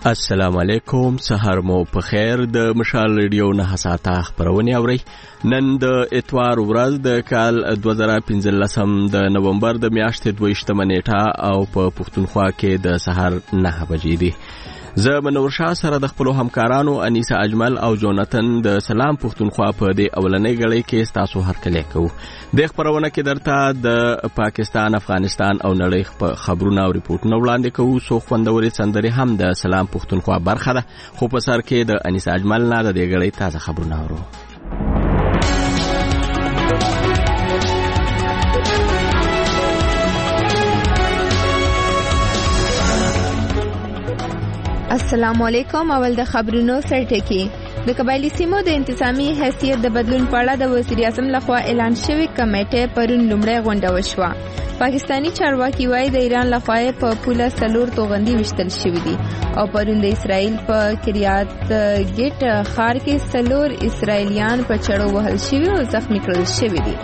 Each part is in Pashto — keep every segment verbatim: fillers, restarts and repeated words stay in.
السلام علیکم، سحر مو په خیر. د مشال ریډیو نه حساته خبرونه اوري. نن د اتوار ورځ د کال دوه زره پنځلسم د نومبر د میاشتې دویشتمه نیټه او په پښتونخوا کې د سحر نه بجې دي. زه منور شاه سره د خپل همکارانو انیسه اجمل او جوناتن د سلام پښتونخوا په دې اولنۍ غړي کې تاسو هرکلی کوو. د خبرونه کې درته د پاکستان، افغانستان او نړۍ په خبرونه او ریپورتونه وړاندې کوو. سو خوندوري سندري هم د سلام پښتونخوا برخه ده، خو په سر کې د انیسه اجمل نه د دې غړي تازه خبرونه اورو. السلام علیکم. اول د خبرونو سرټکی. د قبایلی سیمو د انتظامی حیثیت د بدلون په اړه د وزیر اعظم لخوا اعلان شوی کمیټه پرون لومړی غونډه وشوه. پاکستانی چارواکي وايي د ایران لخوا په پوله سلور توغندي وشتل شوی دي او پرون د اسرائیل په کریات ګیټ خار کې سلور اسرائیلیان په چړو وهل شوی او زخمی کړل شوی دي.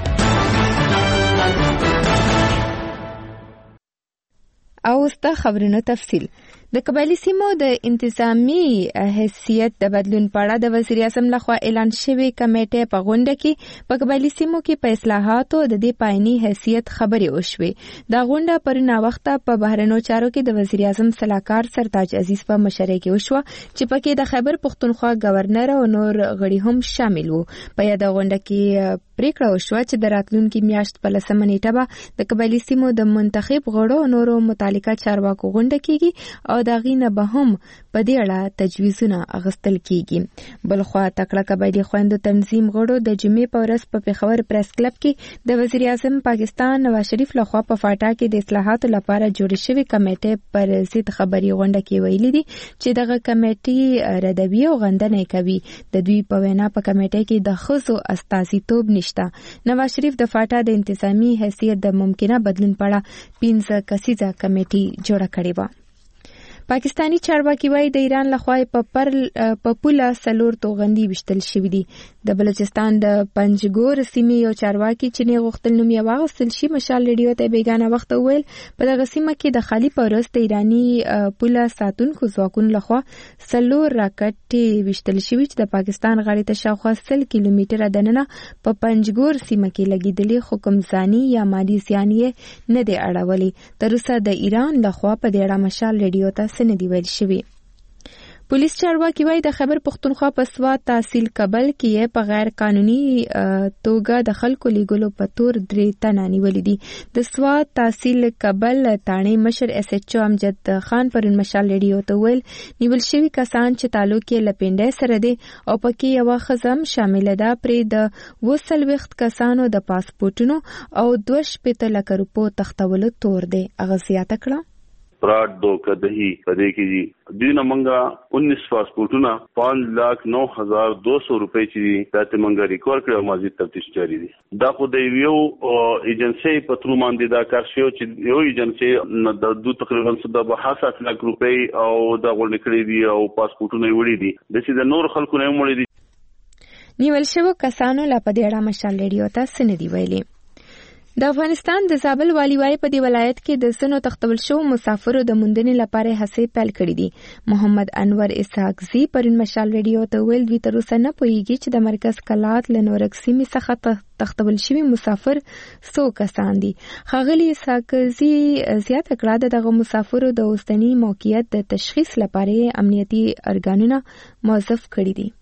او ستا خبرونو تفصیل. د قبایلی سیمو د انتظامی حیثیت د بدلون په اړه د وزیر اعظم لخوا اعلان شوی کمیټه په غونډه کې په قبایلی سیمو کې په اصلاحاتو د دې پایني حیثیت خبرې وشوي. دا غونډه پرون وخته په بهرنیو چارو کې د وزیر اعظم صلاحکار سرتاج عزیز په مشرۍ کې وشوه چې پکې د خیبر پښتونخوا گورنر او نور غړي هم شامل وو. په یاد غونډه کې پریکړه وشوه چې د راتلونکي میاشت په لسمه نیټه به د قبایلی سیمو د منتخب غړو او نورو متعلقه چارواکو غونډه کیږي او دا غینه به هم په دې اړه تجویزونه اغستل کیږي. بلخوا تکړه قبایلی خويندو تنظیم غړو د جمعې په ورځ په پیښور پریس کلب کې د وزیر اعظم پاکستان نواز شریف لخوا په فاټا کې د اصلاحاتو لپاره جوړ شوی کمیټه پر ضد خبري غونډه کې ویلي دي چې دغه کمیټه ردوی او غندنه کوي. د دوی په وینا په کمیټه کې د خصو استازیتوب نشته. نواز شریف د فاټا د انتظامی حیثیت د ممکنه بدلون په اړه پنځه کسیزه کمیټه جوړه کړې و. پاکستانی چارواکي وايي د ایران لخوا په پر په پوله سلور توغندي وشتل شوی دي. د بلوچستان د پنجګور سیمې یو چارواکي چې نه غوښتل نوم یې واغستل شي مشال ریډیو ته بیگانه وخت ویل په دغه سیمه کې د خالی پرست ایرانی پوله ساتونکو ځواکونو لخوا سلور راکټ وشتل شوی چې د پاکستان غاړې ته شاوخوا سل کیلومتره دننه په پنجګور سیمه کې لګیدلې حکم ځاني یا مالی زیان یې نه دی اړولې. تر اوسه د ایران لخوا په دې اړه مشال ریډیو ته سندي ویل شوی. پولیس چارواکي وايي د خیبر پښتونخوا په سواد تحصیل کابل کې په غیر قانوني توګه د خلکو لیګلو په تور درې تنه نیولې دي. د سواد تحصیل کابل تانې مشر اس ایچ او امجد خان پرون مشال ریډیو ته ویل نیول شوی کسان چې تعلق یې لپینډه سره دي او پکې یو خزم شامل ده پرې د وسل وخت کسانو د پاسپورتونو او دوه شپږ لک روپو تختولو تور دی. هغه زیاته کړه فراڈ دھوکھدہی پدے کی جی دین منگا انیس پاسپورٹنا پانچ لاکھ نو ہزار دو سو روپے چی داتے منگا ریکور کرے مازید تفتیش جاری دی. دا خود یو ایجنسی پترو ماندی دا کارشیو چی یو ایجنسی دو تقریبا صدا بحاسات لاکھ روپے او دا غول نکڑی دی او پاسپورٹنا وڑی دی دسی دا نور خلقو نه مړي دي. نیول شوو کسانو لا په دې اړه مشال ریډیو ته سندي ویلي. د افغانستان د زابل والی وايي په دې ولایت کې د سنو تختول شو مسافرو د موندنې لپاره هڅې پیل کړې دي. محمد انور اسحاق زی پرون مشال ریډیو ته ویل دوی تر اوسه نه پوهیږي چې د مرکز کلات له نورک سیمې څخه تختول شوي مسافر څو کسان دي. ښاغلي اسحاق زی زیاته کړه د دغه مسافرو د اوسني موقعیت د تشخیص لپاره امنیتي ارګانونه موظف کړي دي.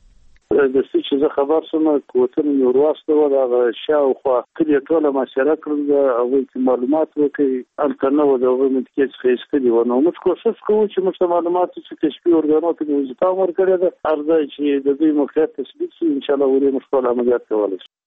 د څه چې زه خبر شوم کوتنه یو وروسته و دا شاوخوا کلی ټوله مشره کړل او چې معلومات وکړي الټرنو د غوښمنټ کې څه دي ونه موږ کوشش کوو چې موږ معلومات چې کشفي ارګانو ته وظیفه ورکړي ده ارزای چې د دوی موقعیت تثبیت شي ان شاء الله ورې مشکل عملیات کولای شي.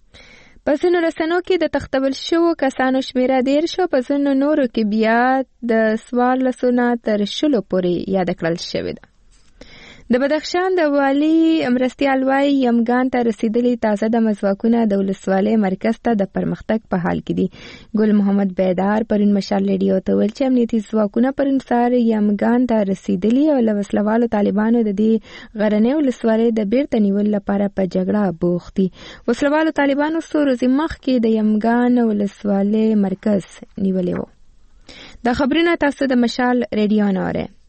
په ځینو رسنیو کې د تختول شوو کسانو شمیره ډېر شو، په ځینو نورو کې بیا د څوارلسو نه تر شلو پورې یاد کړل شوې ده. د بدخشان د والي مرستیال وايي یمګان ته رسیدلي تازه د مزواکونه د ولسوالۍ مرکز ته د پرمختګ په حال کې دي. ګل محمد بیدار پرون مشال ریډیو ته ویل چې امنیتي ځواکونه پرون سهار یمګان ته رسیدلي او له وسلوالو طالبانو د دې غرنۍ ولسوالۍ د بیرته نیولو لپاره په جګړه بوخت دي. وسلوالو طالبانو څو ورځې مخکې د یمګان ولسوالۍ مرکز نیولی و. دا خبرونه تاسو د مشال ریډیو نه اورئ.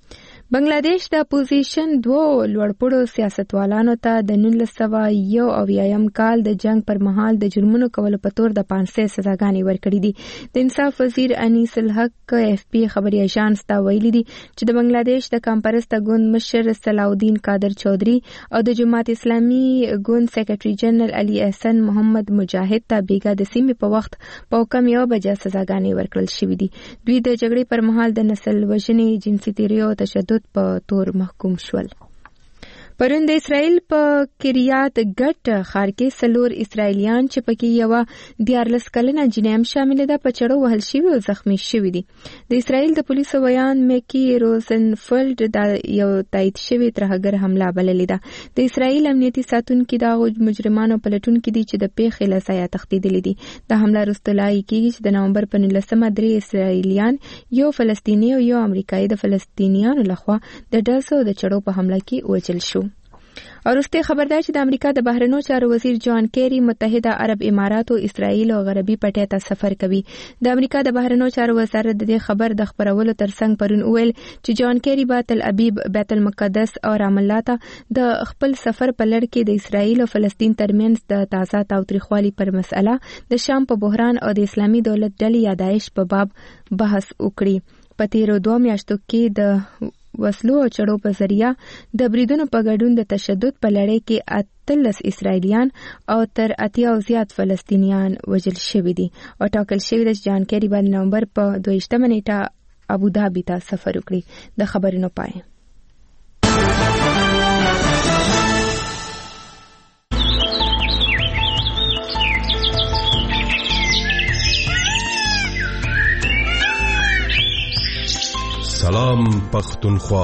بنگلاديش د اپوزیشن دوه لوړپوړو سیاستوالانو ته د نولس سوه یو اویایم کال د جنگ پر مهال د جرمونو کولو په تور د پانسۍ سزاګانې ورکړې دي. د انصاف وزیر انیس الحق اف پی خبري اژانس ته ویلي دي چې د بنگلاديش د کمپرسته ګوند مشر صلاح الدین قادر چودھری او د جماعت اسلامي ګوند سیکریټري جنرال علي احسن محمد مجاهد ته بیګا د سیمې په وخت په حکم یو بجه سزاګانې ورکړل شوې دي. دوی د جګړې پر مهال د نسل وژنې، جنسي تیری او تشدد په تور محکوم شول. پرون د اسرائیل په کریات ګټ ښار کې څلور اسرائیلیان چې پکې یوه دیارلس کلنه جنۍ هم شامله ده په چړو وهل شوي او زخمی شوي دي. د اسرائیل د پولیسو ویان میکی روزنفلډ د یو تایید شوي ترهګر حمله بللې ده. د اسرائیل امنیتي ساتونکي د هغو مجرمانو پلټونکي دي چې د پیښې له ځایه تښتېدلي دي. د حمله وروسته لایې کېږي چې د نومبر په نولسمه درې اسرائیلیان، یو فلسطیني او یو امریکایي د فلسطینیانو لخوا د ډزو د چړو په حمله کې وژل شو. او وروسته خبردار چې د امریکا د بهرنیو چارو وزیر جان کیری متحده عرب امارات او اسرائیل او غربي پټې ته سفر کوي. د امریکا د بهرنیو چارو وزارت د دې خبر د خبرولو ترڅنګ پرون ویل چې جان کیری به تل ابیب، بیت المقدس او رام الله ته د خپل سفر په لړ کې د اسرائیل او فلسطین ترمنځ د تازه تاوتریخوالي پر مسله، د شام په بحران او د اسلامي دولت ډلې یادایش په باب بحث وکړي. په تیرو دوه میاشتو کې د وسلو او چړو په ذریعہ د بریدونو په ګډون د تشدد په لړۍ کې اتلس اسرائیلیان او تر اتیا او زیات فلسطینیان وژل شوي دي او ټاکل شوي ده چې جان کیری به نومبر په دویشتمه نیټه ابوظبي ته سفر وکړي. د خبرونو پای. سلام پختونخوا.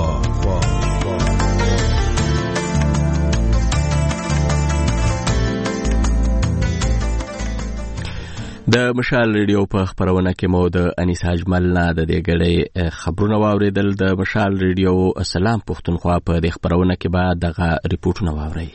د مشال ریډیو په خبرونه کې مو د انیس اجمل نه د دې غړې خبرونه واوریدل. د مشال ریډیو سلام پختونخوا په دې خبرونه کې به دغه ریپورتونه واورئ.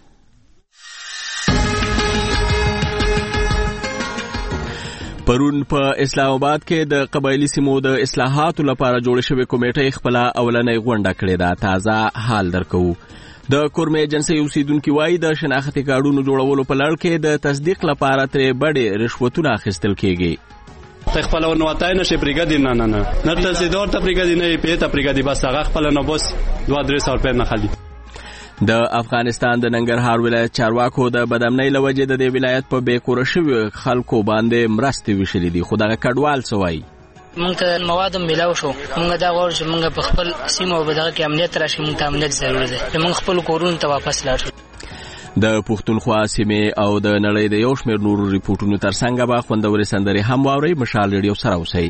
پرون په اسلام آباد کې د قبایلی سیمو د اصلاحاتو لپاره جوړ شوې کمیټې خپل اولنۍ غونډه کړې ده. تازه حال درکو. د کورمې ایجنسۍ اوسیدونکو وایي د شناختي کارډونو جوړولو په لړ کې د تصدیق لپاره ترې بډې رشوتونه اخیستل کیږي. ته خپل ونواتای نشي پرګدي نه نه نه نه تصدیدور ته پرګدي نه پیته پرګدي بس هغه خپل نه بس دوه درې سال پر نه خالي. د افغانستان د ننګرهار ولایت چارواکو د بدامنۍ لوجې د دې ولایت په بیکوره شوي خلکو باندې مرستې ویشلې دي، خو دغه کډوال څه وایي؟ مونږ ته مواد ملاو شو. مونږ دا غواړو چې مونږ په خپل سیمه او بدغه کې امنیت راشي. مونږ ته امنیت ضروري دی. مونږ خپل کورونو ته واپس لاړ شو. د پښتونخوا سیمې او د نړۍ د یو شمېر نورو ریپورټونو ترڅنګ به خوندورې سندرې هم واورئ. مشال ریډیو سره اوسئ.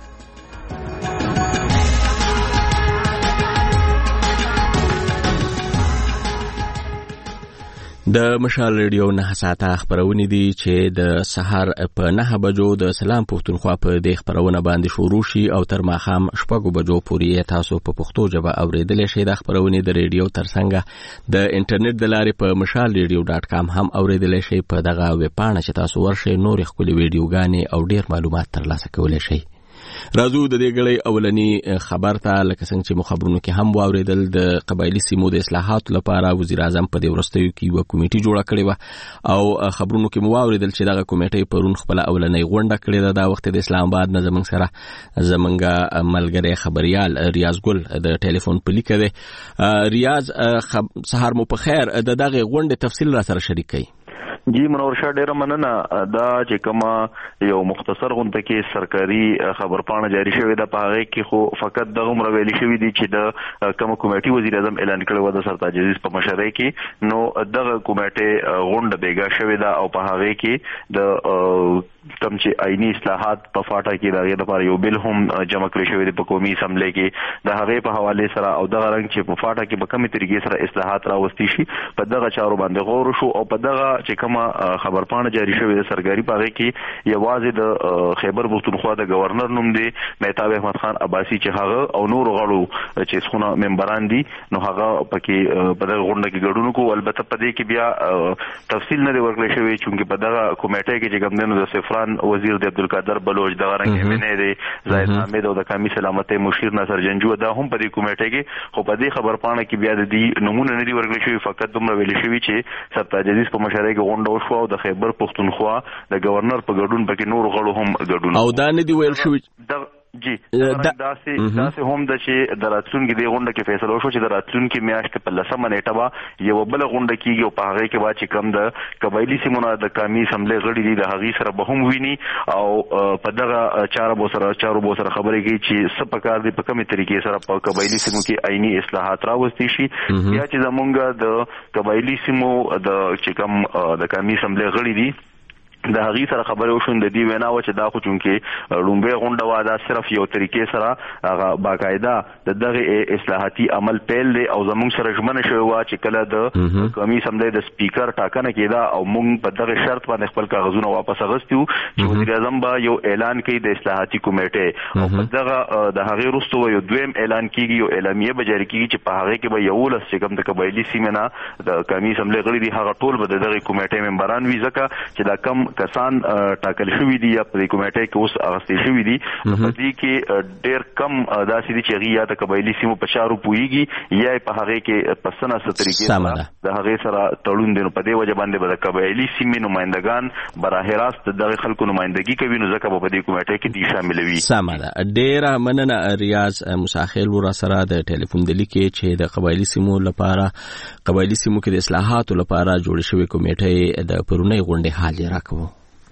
د مشال ریډیو نه ساعته خبرونه دي چې د سحر په نه بجو د سلام پښتونخوا په دې خبرونه باندې شروع شي او تر ماښام شپږو بجو پورې تاسو په پښتو ژبه اوریدلی شئ. د خبرونه د ریډیو ترڅنګ د انټرنیټ د لارې په مشال ریډیو ډاټ کام هم اوریدلی شئ. په دغه ویب پاڼه چې تاسو ورشئ نورې ښکلې ویډیوګانې او ډیر معلومات ترلاسه کولی شئ. راځو د دې غړې اولنی خبر ته. لکه څنګه چې مخابرونو کې هم واوریدل، د قبایلی سیمو د اصلاحاتو لپاره وزیر اعظم په دې وروستیو کې یو کمیټه جوړه کړې و او خبرونو کې مو واوریدل چې دغه کمیټه پرون خپل اولنی غونډه کړې ده. دا وخت د اسلام آباد نه زمنګ سره زمنګ ملګری خبريال ریاض ګل د ټلیفون په لیکه ده. ریاض سحر مو په خیر. د دغه غونډې تفصیل را سره شریک کړئ. جی منور شاه ډیره مننه. دا چې کومه یو مختصر غونډه کې سرکاري خبرپاڼه جاری شوې ده، په هغه کې خو فقط دغه عمر ویلي شوې دي چې د کومه کمیټي وزیر اعظم اعلان کړی و د سرتاج عزیز په مشرۍ کې، نو دغه کمیټه غونډه بیګا شوې ده او په هغه کې د کوم چې آئینی اصلاحات په فاټا کې دغه لپاره یو بل هم جمع کړی شوی دی په قومي اسمبلی کې. د هغه په حواله سره او دغه رنګ چې په فاټا کې په کومه طریقې سره اصلاحات راوستي شي په دغه چارو باندې غور شو او په دغه چې کوم کومه خبرپاڼه جاری شوې ده سرکاري په هغه کې یوازې د خیبر پختونخوا د گورنر نوم دی مهتاب احمد خان عباسی چې هغه او نور غړو چې څونه ممبران دي نو هغه پکې په دغه غونډه کې ګډون کوي. البته په دې کې بیا تفصیل نه دی ورکړل شوی چې په دغه کمیټه کې چې ګمندنو د سفران وزیر د عبدالقادر بلوچ د غرنګ امینه دی زاهد حامد او د قومي سلامتۍ مشیر ناصر جنجو دا هم په دې کمیټه کې خو په دې خبرپاڼه کې بیا د دې نمونه نه دی ورکړل شوی فقط دومره ویل شوی چې سرتاج عزیز په مشرۍ کې غونډه وشوه او د خیبر پختونخوا د گورنر په ګډون پکې نور غړو هم ګډون او دا نه دی ویل شوی جی داسې داسې هم د چې د راتلونکي د غونډه کې فیصله وشو چې د راتلونکي میاشتې په لسمه نیټه به یو بل غونډه کیږي او په هغه کې به چې کم د قبایلي سیمونو د قومي اسمبلی غړي دي د هغې سره به هم ویني او په دغه چارو به سره چارو به سره خبرې کوي چې څه پکار دي په کومې طریقې سره په قبایلي سیمو کې عیني اصلاحات راوستي شي یا چې زمونږ د قبایلي سیمو د چې کم د قومي اسمبلی غړي دي د هغې سره خبرې وشون د دې وینا وه چې دا خو چونکې لومړۍ غونډه وه دا صرف یو طریقې سره هغه باقاعده د دغې اصلاحاتي عمل پیل دی او زموږ سره ژمنه شوې وه چې کله د قومي اسمبلی د سپیکر ټاکنه کېده او موږ په دغه شرط باندې خپل کاغذونه واپس اخیستي وو چې وزیر اعظم به یو اعلان کوي د اصلاحاتي کمیټې او په دغه د هغې وروسته به یو دویم اعلان کېږي یو اعلامیه به جاري کېږي چې په هغې کې به یولس چې کوم د قبایلي سیمې نه د قومي اسمبلی غړي دي هغه ټول به د دغې کمیټې ممبران وي ځکه چې دا کم کسان ټاکل شوي دي یا په دې کمیټې کې اوس اخیستل شوي دي په دې کې ډېر کم داسې دي چې هغې یا د قبایلي سیمو په چارو پوهېږي یا په هغې کې په څه نه څه طریقې سره د هغې سره تړون دی نو په دې وجه باندې به د قبایلي سیمې نمایندګان براہ راست د دغې خلکو نمایندګي کوي نو ځکه به په دې کمیټې کې دوی شاملوي. سمه ده. ډېره مننه ریاض مساخیل ورا سره د ټلیفون د لیکې چې د قبایلي سیمو لپاره قبایلي سیمو کې د اصلاحاتو لپاره جوړې شوې کمیټې د پرونۍ غونډې حال یې راکوو.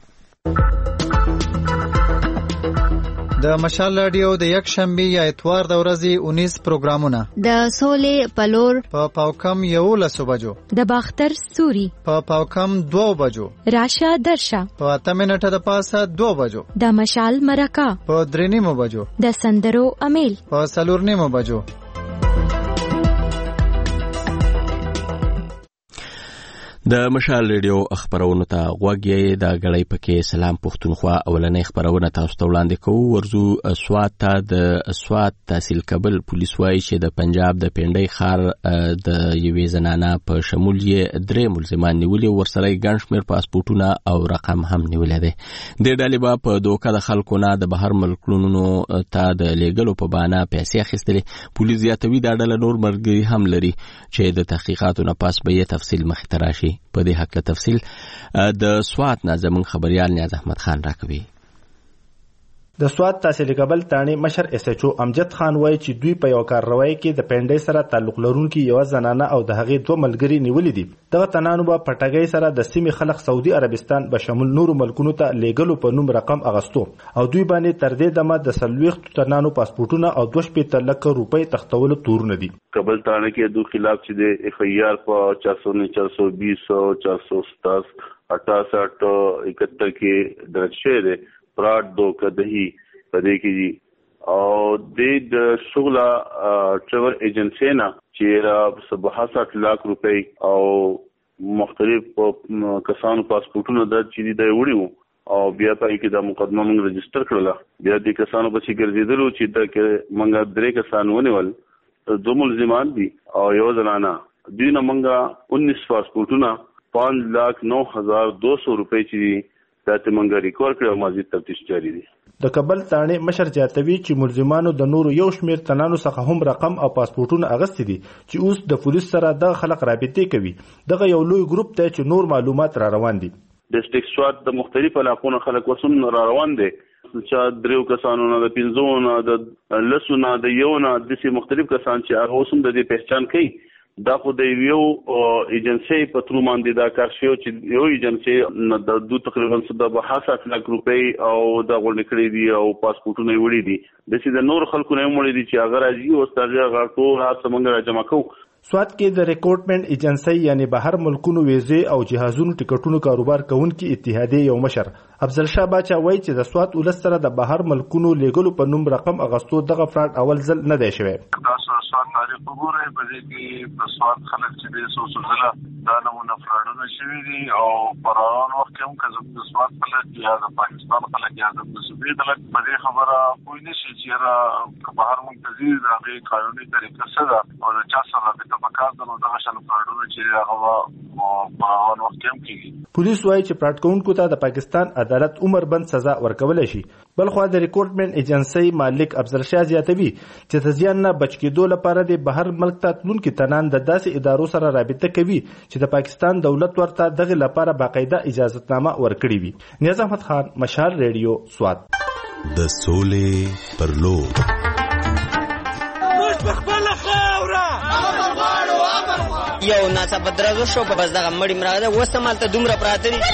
د مشال رادیو د یک شنبه یا اتوار د ورځې اونیس پروګرامونه د سولې پلور په پاوکم یولس بجو د باختر سوري په پاوکم دو بجو راشه درشه په اته منټه د پاسه دو بجو د مشال مرکه په درې نیمو بجو د سندرو امیل په څلور نیمو بجو. د مشال ریډیو خبرونو ته غوږ یې د غړی پکې سلام پښتونخوا اولنۍ خبرونه تاسو ته وړاندې کوو. ورزو سوات ته د سوات تحصیل کابل پولیس وایي چې د پنجاب د پنډۍ ښار د یوې زنانه په شمول یې درې ملزمان نیولي ورسره یې ګڼ شمېر پاسپورټونه او رقم هم نیولی دی. دې ډلې به په دوکه د خلکو نه د بهر ملکونو ته د لیږلو په بهانه پیسې اخیستلې. پولیس زیاتوي دا ډله نور ملګري هم لري چې د تحقیقاتو نه پس به یې تفصیل مخې ته راشي. په دې حق له تفصیل د سوات نه زموږ خبريال نیاز احمد خان راکوي. د سوات تحصیل کابل تانی مشر اس ایچ او امجد خان وایي چې دوی په یو کارروای کې د پنډۍ سره تعلق لرونکي یو زنانه او د هغې دوه ملګري نیولې دي. دغه تنانو به پټګۍ سره د سیمې خلک سعودي عربستان به شامل نورو ملکونو ته لیږلو په نوم رقم اغستو او دوی باندې تر دې دمه د څلوېښتو تنانو پاسپورټونه او دوه شپېته لکه روپۍ تښتولو تورونه دي. کابل تانه کې دو خلاف چې د اف ای آر په چار سو نه چار سو بیس چار سو ستاس اٹھاسٹھ اکہتر کې درج شوی دی. پراټ دوکدهي پدې کې دي او د شغله ټریول ایجنسی نه چې سبحاسټ لاک روپۍ او مختلف کسانو پاسپورټونه د چې د وړیو او بیا په کې د مقدمه موږ رجسٹر کړل. بیا د کسانو په چې ګرځیدلو چې د موږ درې کسان ونیول دو ملزمان دي او یو زنانه دوی نه موږ انیس پاسپورټونه پانچ لاکھ نو ہزار دو سو روپۍ چې دا ته موږ ریکور کړو مزید تفتیش جاری دي. د کابل تانې مشر زیاتوي چې ملزمانو د نورو یو شمېر تنانو څخه هم رقم او پاسپورټونه اغستې دي چې اوس د پولیس سره د خلک رابطې کوي. دغه یو لوی ګروپ دی چې نور معلومات را روان دي. ډسټریکټ سوات د مختلفو علاقو خلک وسوم را روان دي چې دریو کسانو نه د پنځو نه د لسو نه د یو نه د مختلف کسان چې هغه وسوم د دې پہچان کوي. دا خو د یو ایجنسی په تر باندې دا کار شوی چې یو ایجنسی د دوه تقریبا د بحثات لاک روپۍ او د غونډې کړې دي او پاسپورټونه وړي دي. د سې د نور خلکو نه وړي دي چې هغه راځي او ستاسو هغه ټول حادثه موږ را جمع کوو. سوات کې د ریکروټمنټ ایجنسی یعنی بهر ملکونو ویزې او جهازونو ټیکټونو کاروبار کوونکي اتحادیې یو مشر افضل شاه باچا وایي چې د سوات ولس سره د بهر ملکونو لیږلو په نوم رقم اغستو دغه فراډ اول ځل نه دی شوی. تاسو سوات تاریخ وګورئ په دې کې په سوات خلک چې د سوسوزله دا نمونه فراډونه شوي دي او په روان وخت کې هم که زموږ د سوات خلک یا د پاکستان خلک یا د صوبې خلک په دې خبره پوه نه شي چې یاره که بهر مونږ ته ځي د هغې قانوني طریقه څه ده او د چا سره رابطه پکار ده، نو دغه شان کارونه چې هغه په روان وخت کې هم کېږي. پولیس وایي چې پلاټ کوونکو ته د پاکستان عدالت عمر بند سزا ورکولی شي. بلخوا د ریکروټمنټ ایجنسۍ مالک افضل شاه زیاتوي چې د زیان نه بچ کېدو لپاره د بهر ملک ته تلونکي تنان د داسې ادارو سره رابطه کوي چې د پاکستان دولت ورته دغه لپاره باقاعده اجازتنامه ورکړي وي. نیاز احمد خان، مشال ریډیو، سوات. د سولې پر لور یو ناڅاپه درزو شو په بس دغه مړی مراده وسمالته دومره پراته دي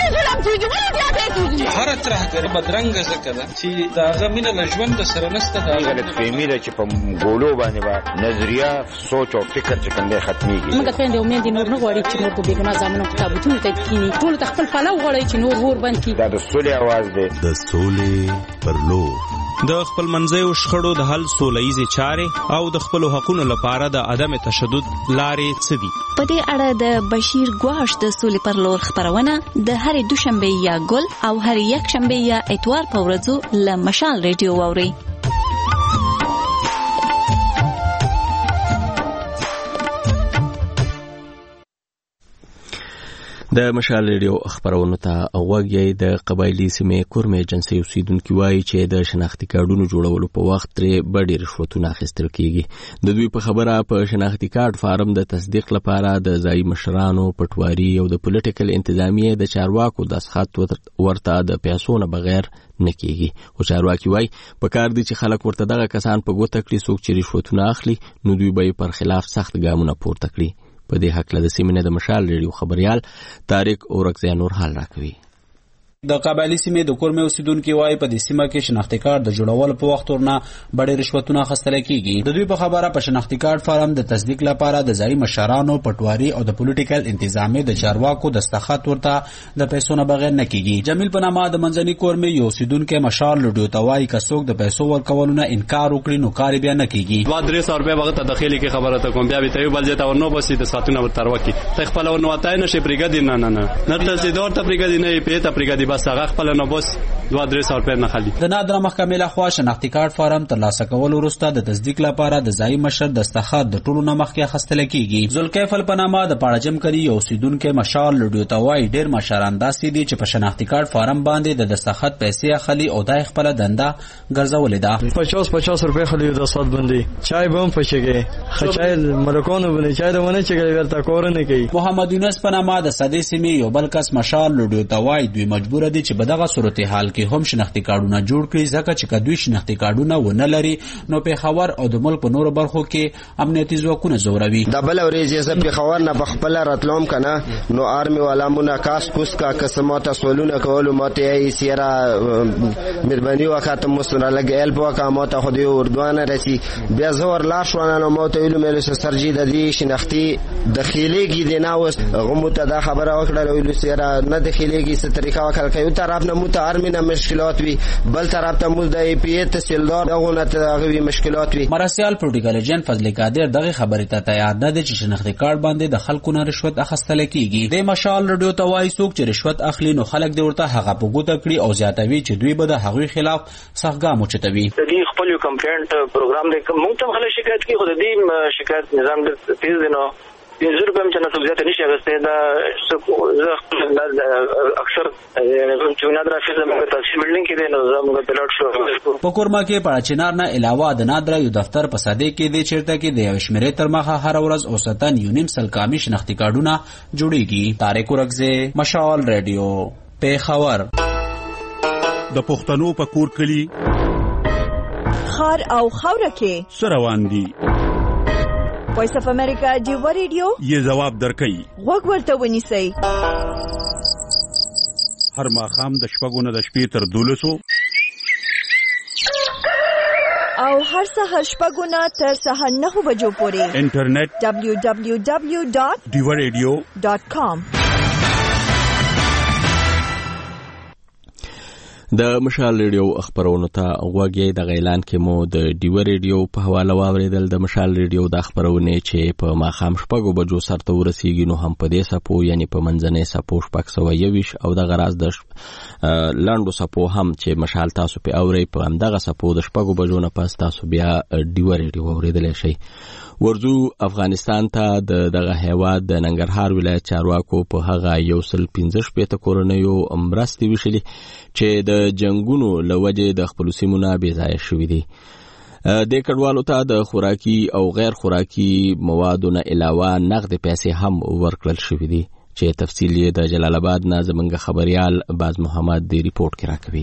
هر ترهګر بدرنګ ذکر چې داغه مینه له ژوند سره نسته دا غلط فهمي ده چې په ګولو باندې با نظریه سوچ او فکر چې کنده ختميږي. موږ ته د امید نور نه غواړي چې نور په بیګنا ځامنو کتابونه ته کینی ټول تخپل فلو غواړي چې نور ور باندې دا د سولې आवाज ده. د سولې پر لور د خپل منځیو شخړو د حل سولهییزې چارې او د خپلو حقونو لپاره د عدم تشدد لارې څه دي؟ په دې اړه د بشیر ګواش د سولې پر لور خبرونه د هرې دوشنبه یا ګل او هرې یک شنبه یا اتوار په ورځو له مشال ریډیو واورئ. د مشال ریډیو خبرونو ته اوږی د قبایلی سیمې کورمه ایجنسی اوسیدونکو وایي چې د شناختی کارډونو جوړولو په وخت لري بډې رشوتونه اخیستل کیږي. د دوی په خبره په شناختی کارت فارم د تصدیق لپاره د ځای مشرانو، پټواري او د پولیټیکل انتظامیه د چارواکو دستخط ورته د پیسو نه بغیر نه کیږي. او چارواکي وایي په کار دي چې خلک ورته دغه کسان په ګوته کړي څوک چې رشوتونه اخلي، نو دوی به پر خلاف سخت ګامونه پورته کړي. په دې حق له سیمې د مشال ریډیو خبريال طارق اورکزی نور حال راکوي. د قبایلی سیمې د کورمه اوسیدونکو وایي په دې سیمه کې شناختی کارت د جوړولو په وخت ورنه بډې رشوتونه اخیستل کیږي. د دوی په خبره په شناختی کارت فارم د تصدیق لپاره د ځای مشرانو، پټواري او د پولیټیکل انتظامیه د چارواکو دستخط ورته د پیسو نه بغیر نه کیږي. جمیل په نامه د منځني کورمه یو اوسیدونکو مشال ریډیو ته وایي که څوک د پیسو ورکولو نه انکار وکړي نو کار بیا نه کیږي. دوه درې سو روپیا وخت د داخلي کې خبره ته کوم بیا به ته بل ځای ته ورنو بسې د ساتونه ورته وکي ته خپل ورنو وتاي نشي بریګادي نه نه نه نه تاسیدار ته بریګادي نه پیته بریګادي بس هغه خپل نه بس دوه درې سو روپیا نه خالي. د نادره محکمې لخوا شناختی کارت فارم ترلاسه کول وروسته د تصدیق لپاره د ځای مشر دستخط د ټولو نه مخکې اخیستل کیږي. ذوالکیفل په نامه د پاړجم کلی یو اوسیدونکو مشال ریډیو ته وایي ډېر مشران داسې دي چې په شناختی کارت فارم باندې د دستخط پیسې اخلي او دای خپل دنده ګرځولې ده. پچاس پچاس روپیا خالي د دستخط باندې چای بم پښېږي خچای ملکونو باندې چای دونه چې ورته کور نه کوي. محمد یونس په نامه د صدې سیمې یو بل کس مشال ریډیو ته وایي دوی مجبور دي چې په دغه صورتحال کې هم شناختی کارډونه جوړ کړي ځکه چې کدوې شناختی کارډونه ونه لري نو په خبر او د ملک په نورو برخو کې امنیتي ځواکونه زوروي. د بل ورځې زه په خبر نه بخپل راتلوم کنه نو آرمي والا مونږه کاس کوس کا قسمه سوالونه کول ماته یې سیرا مهرباني وکړه مسره لګل په کا ماته خو دې اردوانه رسی بیا زور لا شو نه ماته ویلو مې سرجی د دې شناختی داخليږي د ناوس غموته دا خبره وکړه ویلو سیرا نه داخليږي ست طریقه وکړه یو طرف نه مت آرمي نه مشکلات وي بل طرف ته موږ د ای پی ای تحصیلدار دغه ته غوي مشکلات وي. مرسیال پروتوکول ایجنټ فضل قادر دغه خبره ته تیار نه دي چې شناختی کارت باندې د خلکو نه رشوت اخیستل کیږي. د مشال ریډیو ته وایي څوک چې رشوت اخلي نو خلک د ورته هغه په ګوته کړي او زیاتوي چې دوی به د هغوی خلاف سخت ګام اوچتوي. د دې خپل کمپلینټ پروګرام د موږ ته خلک شکایت کوي خو د دې شکایت نظام د تیز دی نو زر په مچنه څو زیات نشي غسته دا اکثر چې نادر حافظ موږ تاسیس بلډینګ کې دی نو زموږ پلاټ شو. په کورما کې پاچینار نه علاوه د نادر یو دفتر په صدې کې دی چیرته کې د یو شمیرې تر مخه هر ورځ اوسطن یو نیم سل کامي شناختی کارډونه جوړیږي. طارق اورکزی، مشال ریډیو، پیښور. د پښتنو په کور کلی خار او خوره کې سروان دي. وایس اف امریکا ډیو ریډیو یې جواب درکړي وګ ورته ونیسئ. هر ماښام د شپږو نه د شپې تر دولسو او هر سهار شپږو نه تر سهار نهو بجو پورې انټرنیټ دبلیو دبلیو دبلیو ډاٹ ډیو ریډیو ډاٹ کام. د مشال ریډیو خبرونو ته غوږی د اعلان کې مو د ډیو ریډیو په حواله واوریدل. د مشال ریډیو د خبرونه چې په ماخام شپږو بجو سرته ورسیږي نو هم په دې سپو یعنی په منځنۍ سپو شپږ سوه یویش او د غراز د لاندو سپو هم چې مشال تاسو په اوري په همدغه سپو د شپږو بجو نه پس تاسو بیا ډیو ریډیو اوریدل شي. ورځو افغانستان ته د دغه هیواد د ننګرهار ولایت چارواکو په هغه یو سل پنځه شپېته کورنیو مرستې ویشلې چې د جنگونو لوجه د خپل سیمونه بې ځایه شوي دي. د کډوالو ته د خوراکي او غیر خوراکي موادو نه علاوه نقد پیسې هم ورکړل شوي دي چې تفصیل یې د جلال آباد نه زموږ خبريال باز محمد دی ریپورت کې راکوي.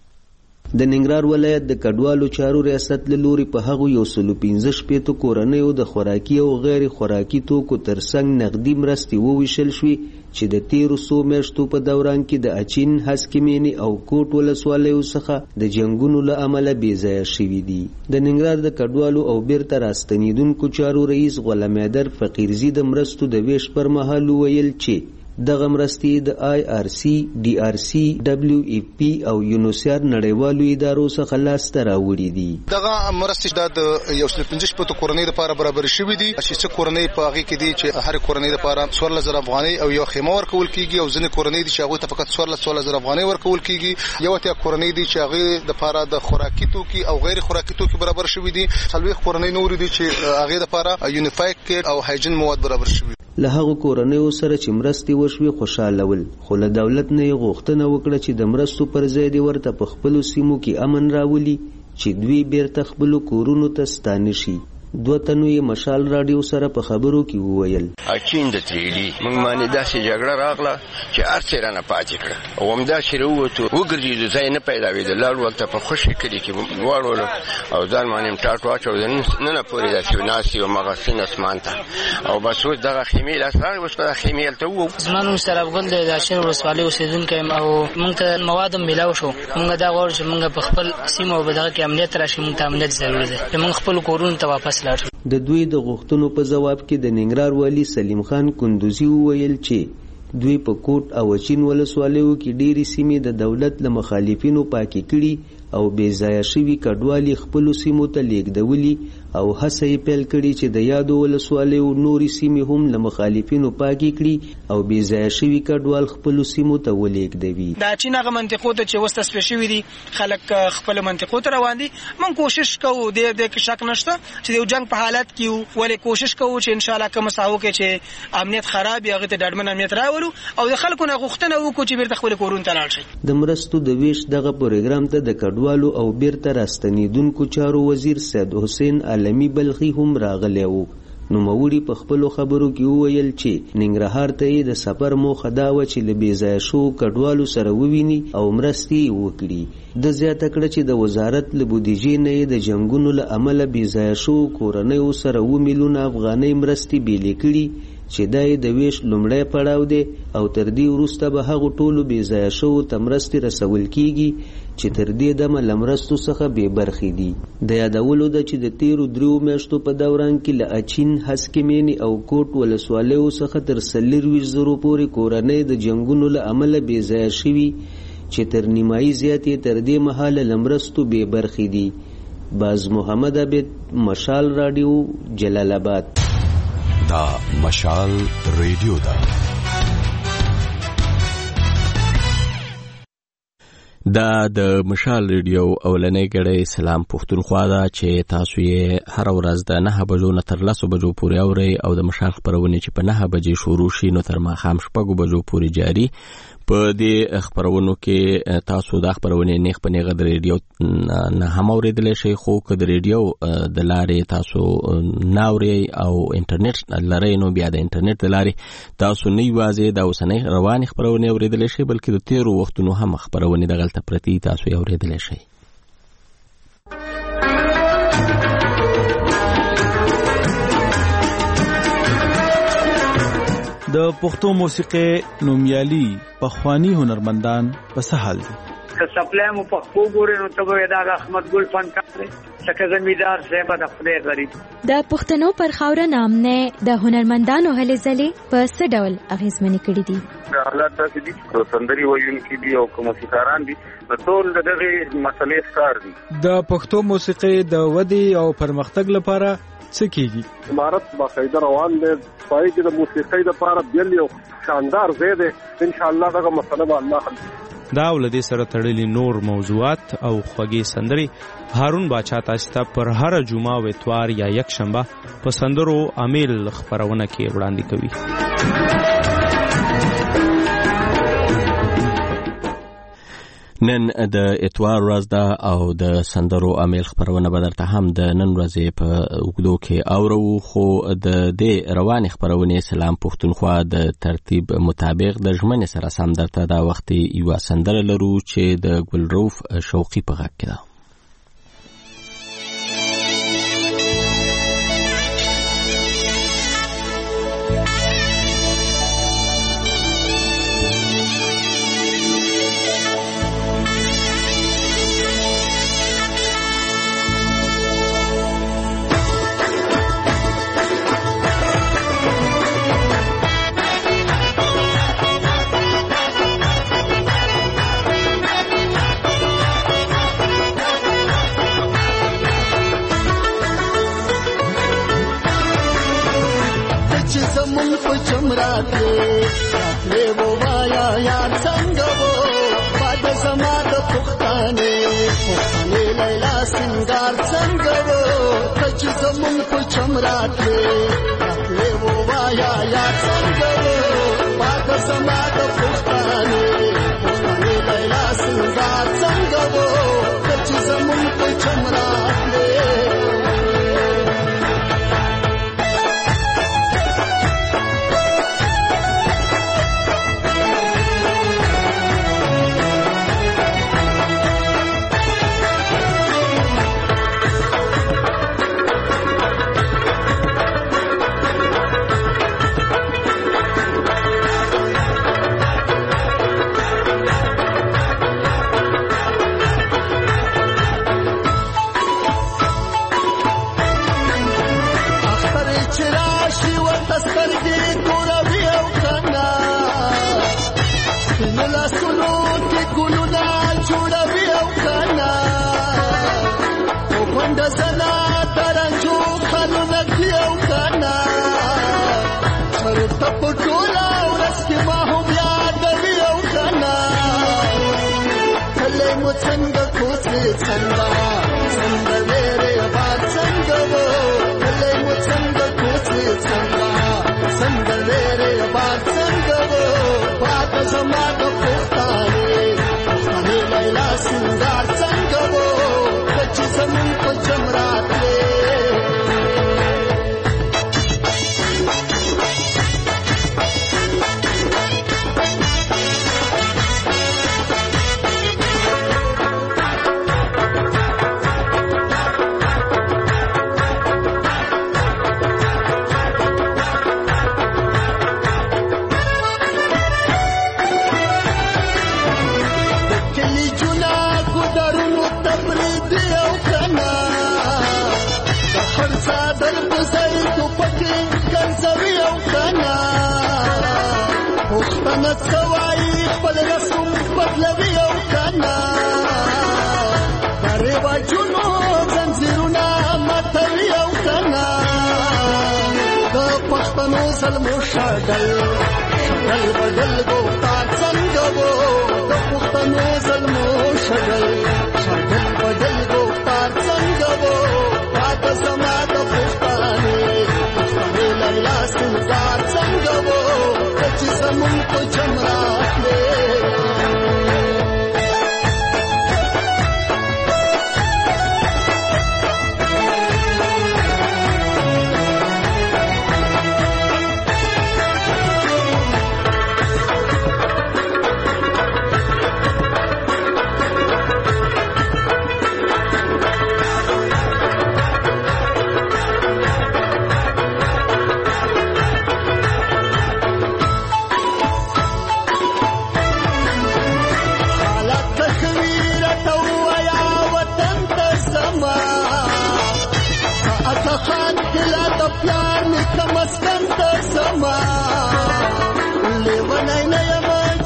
د ننګرهار ولایت د کډوالو چارو ریاست له لوري په هغو یو سل پنځه شپېته کورنیو د خوراکي او غیر خوراکي توکو ترڅنګ نقدي مرستې وویشل شوې چې د تیرو څو میاشتو په دوران کې د اچین، هسکمینې او کوټ ولسوالیو څخه د جنګونو له امله بې ځایه شوي دي. د ننګرهار د کډوالو او بیرته راستنیدونکو چارو رئیس غلام حیدر فقیرزي د مرستو د ویش پر مهال ویل چې دغه مرستې د آی آر سی، ډي آر سی، ډبلیو ای پی او یونیسیار نړیوالو ادارو څخه لاسته راوړي دي. دغه مرستې د یو سل پنځه شپېته کورنۍ لپاره برابر شوي دي چې څه کورنۍ په هغې کې دي چې هر کورنۍ لپاره څوارلس زره افغانۍ او یو خیمه ورکول کېږي او ځینې کورنۍ دي چې هغوی ته فقط څوارلس څوارلس زره افغانۍ ورکول کېږي. یو اتیا کورنۍ دي چې هغې لپاره د خوراکي توکي او غیر خوراکي توکي برابر شوي دي. څلوېښت کورنۍ نورې دي چې هغې لپاره یونیفاید کیټ او هایجین مواد برابر شوي. له هغو کورنیو سره چې مرستې وشوې خوشاله ول، خو له دولت نه یې غوښتنه وکړه چې د مرستو پر ځای دې ورته په خپلو سیمو کې امن راولي چې دوی بیرته خپلو کورونو ته ستانه شي. دوه تنو یې مشال راډیو سره په خبرو کې وویل اچین د تریلی موږ باندې داسې جګړه راغله چې هر څه رانه پاتې کړه او همداسې راووتو وګرځېدو ځای نه پیداوېده. لاړ ولته په خوشي کلي کې واړولو او ځان باندې م ټاټ واچو د ننه پورې داسې ناست یو مغسین اسمان ته او بس اوس دغه خیمې لاس راغی. اوس په دغه خیمې هلته ووو. زما نوم سراب ګل دی، د اچین ولسوالۍ اوسېدونکی یم او موږ ته مواد هم میلاو شو. موږ دا غواړو چې موږ په خپل سیمه او په دغه کې امنیت راشي. موږ ته امنیت ضروري دی چې موږ خپلو کورونو ته واپس لاړ شو. د دوی د غوښتنو په جواب کې د ننګرهار والي سلیم خان کندوزي وویل چې دوی په کوټ او اچین ولسوالیو کې ډېرې سیمې د دولت له مخالفینو پاکې کړي او بې ځایه شوي کډوالي خپلو سیمو ته لیږدولي او هڅه یې پیل کړې چې د یادو ولسوالیو نورې سیمې هم له مخالفینو پاکې کړي او بې ځایه شوي کډوال خپلو سیمو ته ولیږدوي. د اچین هغه منطقو ته چې اوس تصفیه شوي دي خلک خپلو منطقو ته روان دي. موږ کوشش کوو، دې دې کې شک نشته چې د جنګ په حالت کې یو، ولې کوشش کوو چې انشاءالله کومه ساحو کې چې امنیت خراب وي هغې ته ډاډمن امنیت راولو او د خلکو نه غوښتنه وکړو چې بیرته خپلو کورونو ته لاړ شي. د مرستو د ویش دغه پروګرام ته د کډوالو او بیرته راستنیدونکو چارو وزیر سید حسین عالمي بلخي هم راغلی و. نوموړي په خپلو خبرو کې وویل چې ننګرهار ته یې د سفر موخه دا وه چې له بې ځایه شوو کډوالو سره وویني او مرستې یې وکړي. ده زیاته کړه چې د وزارت له بودیجې نه یې د جنګونو له امله بې ځایه شوو کورنیو سره اوه میلیونه افغانۍ مرستې بېلې کړي چې دا یې د ویش لومړی پړاو دی او تر دې وروسته به هغو ټولو بې ځایه شوو ته مرستې رسول کیږي چې تر دې دمه له مرستو څخه بې برخې دي. د یادولو ده چې د تیرو دریو میاشتو په دوران کې له اچین، هسکمینې او کوټ ولسوالیو څخه تر څلرویشت زرو پورې کورنۍ د جنګونو له امله بې ځایه شوي چې تر نیمایي زیات یې تر دې مهاله له مرستو بې برخې دي. باز محمد عبید، مشال راډیو، جلال آباد. دا مشال ریډیو ده. دا د مشال ریډیو اولنۍ ګړۍ سلام پښتونخوا ده چې تاسو یې هر ورځ د نهه بجو نه تر لسو بجو پورې اورئ او د مشال خپرونې چې په نهه بجې شروع شي نو تر ماښام شپږو بجو پورې جاري. په دې خبرونو کې تاسو د خبرونې نیغ په نیغه د ریډیو نه هم اورېدلی شئ، خو که د ریډیو د لارې تاسو نه اورئ او انټرنیټ لرئ نو بیا د انټرنیټ د لارې تاسو نه یوازې د اوسنۍ روانې خبرونې اورېدلی شئ بلکې د تېرو وختونو هم خبرونې دغلته پرتې تاسو یې اورېدلی شئ. د پښتو موسیقۍ نومیالي پخواني هنرمندان په څه حال دي؟ که سپلای مو په خو ګورې نو ته به دا احمد ګل فنکار دی څکه زمیدار صاحب د خدای غریب د پښتنو پر خاوره نامنه د هنرمندانو هلې ځلې په څه ډول اغیزمنې کړې دي؟ حالات داسې دي چې سندري ویونکي دي او کوم موسیقاران دي ټول د دغه مسلې ښکار دي. د پښتو موسیقي د ودې او پرمختګ لپاره څه کیږي؟ امارت باقاعده روان دی پای کې د موسیقي لپاره بیل یو شاندار ځای دی ان شاء الله دغه مسله به الله حل دا ولدي سره تړلي نور موضوعات او خوږې سندري هارون باچا تاسو ته پر هر جمعه او اتوار یا یک شنبه په سندرو امیل خبرونه کې وړاندې کوي. نن د اتوار ورځ ده او د سندرو امیل خبرونه به درته هم د نن ورځې په اوږدو کې اورو، خو د دې روانې خبرونې سلام پښتونخوا د ترتیب مطابق د ژمنې سره سم درته دا وخت یوه سندره لرو چې د ګلروف شوقي په غږ کې ده.